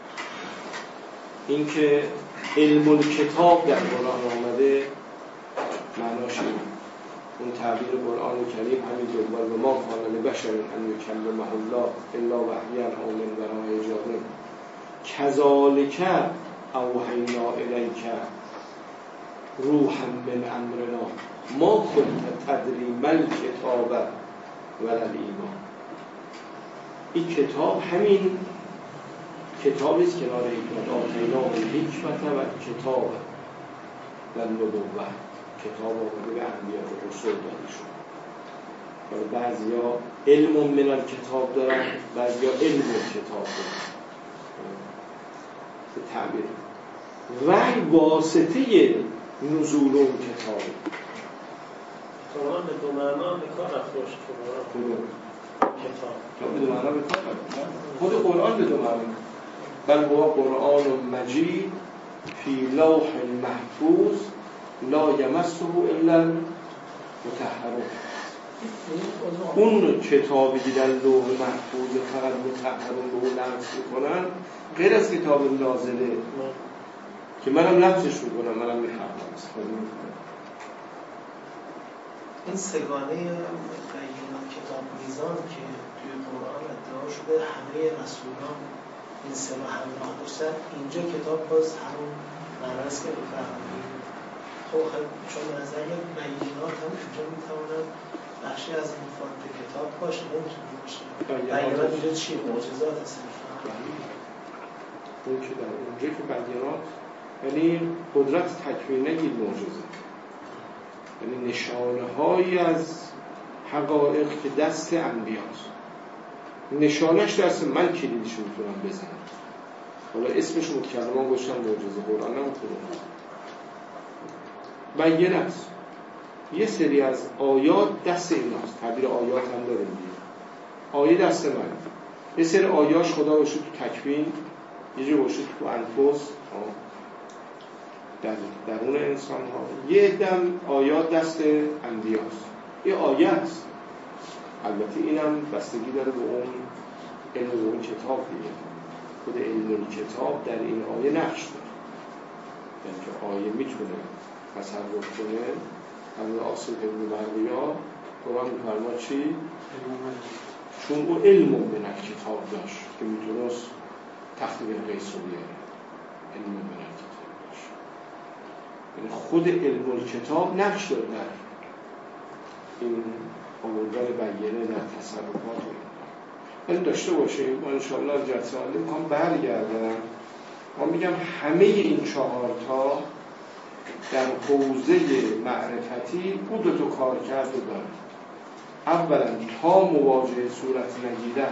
این که علم الکتاب در قرآن آمده معناش اینه. اون تعبیر قرآن کریم همین دنبال و ما کان لبشر ان یکلمه الله الا وحیا او من وراء حجاب کذالک اوحینا الیک روحا من امرنا ما کنت تدری ما الکتاب ولا الایمان. این کتاب همین کتابی است کنار حکمت. آتینا الحکمت و کتاب و نبوت. کتاب آمده به انبیا و رسول داده شد. بعضیا علم من الکتاب دارن، بعضیا علم کتاب دارن. به تعبیر وحی واسطه نزول اون کتاب. قرآن به دو معنا به کار رفته کتاب به دو معنا به کار رفته. خود قرآن به دو معنا، بل هو قرآن مجید فی لوح محفوظ لا یمسه الا المطهرون. اون کتابی که در لوح محفوظ فقط مطهرون به اون لمس میکنن، غیر از کتاب نازله که منم لمسش میکنم، منم میفهمم استفاده میکنم. این سگانه بیان کتاب میزان که توی قرآن ادعا شده همه رسولان این سه رو همراه داشتن، اینجا کتاب باز همون معناست که بفهمیم. خب چون نظر بیانات هم اینجا میتوانن بخشی از مفاد کتاب باشه، نمیتونه باشه. بیانات اینجا چیه؟ معجزات هست. اون که در اونجا که بیانات یعنی قدرت تکوین نگید معجزه، یعنی نشانه هایی از حقایق که دست انبیاست. نشانش دست من کلیدش میتونم بزنم. حالا اسمش متکلمان گوشتن معجزه، قرآن نمیتونم بیان است. یه سری از آیات دست ایناست. تعبیر آیات هم داریم دیگه. آیه دست من، یه سری آیاش خدا باشه تو تکوین، یه جا باشه تو انفس، در درون انسان ها، یه دم آیات دست انبیاست. یه آیه است. البته اینم بستگی داره به اون علم و اون کتاب دیگه. خود علم کتاب در این آیه نقش داره، یعنی که آیه میتونه تصرف کنه. همون آصف ابن مرقیا قرآن میفرما چی؟ چون او علم من کتاب داشت که میتونست تخت به قیس رو بیاره. علم من کتاب داشت، یعنی خود علم کتاب نقش داره در این آوردن بیانه در تصرفات. ولی داشته باشیم ما انشاءالله جلسه آینده میخوام برگردم. ما میگم همه این چهار تا در حوزه معرفتی او دو تا کار کرده داره. اولا تا مواجهه صورت نگیرد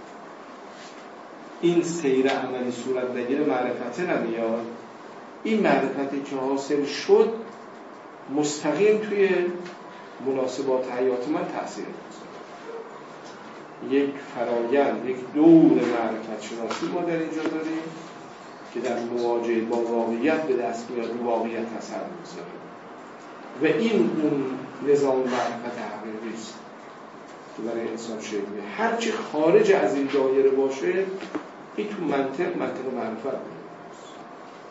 این سیر عملی صورت نگیره معرفت نمیاد. این معرفتی که حاصل شد مستقیم توی مناسبات حیات من تأثیر می‌گذاره. یک فرایند، یک دور معرفت شناسی ما در اینجا داریم که در مواجهه با واقعیت به دست میاد، رو واقعیت اثر می‌گذاره و این اون نظام معرفت حقیقی است که برای انسان شکل میده. هر چی خارج از این دایره باشه این تو منطق معرفت میاد.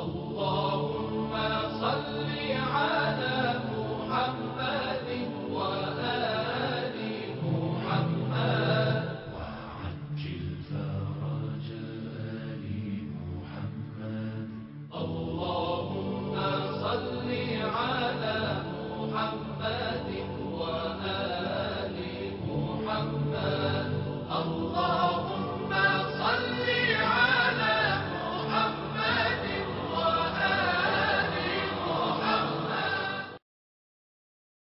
الله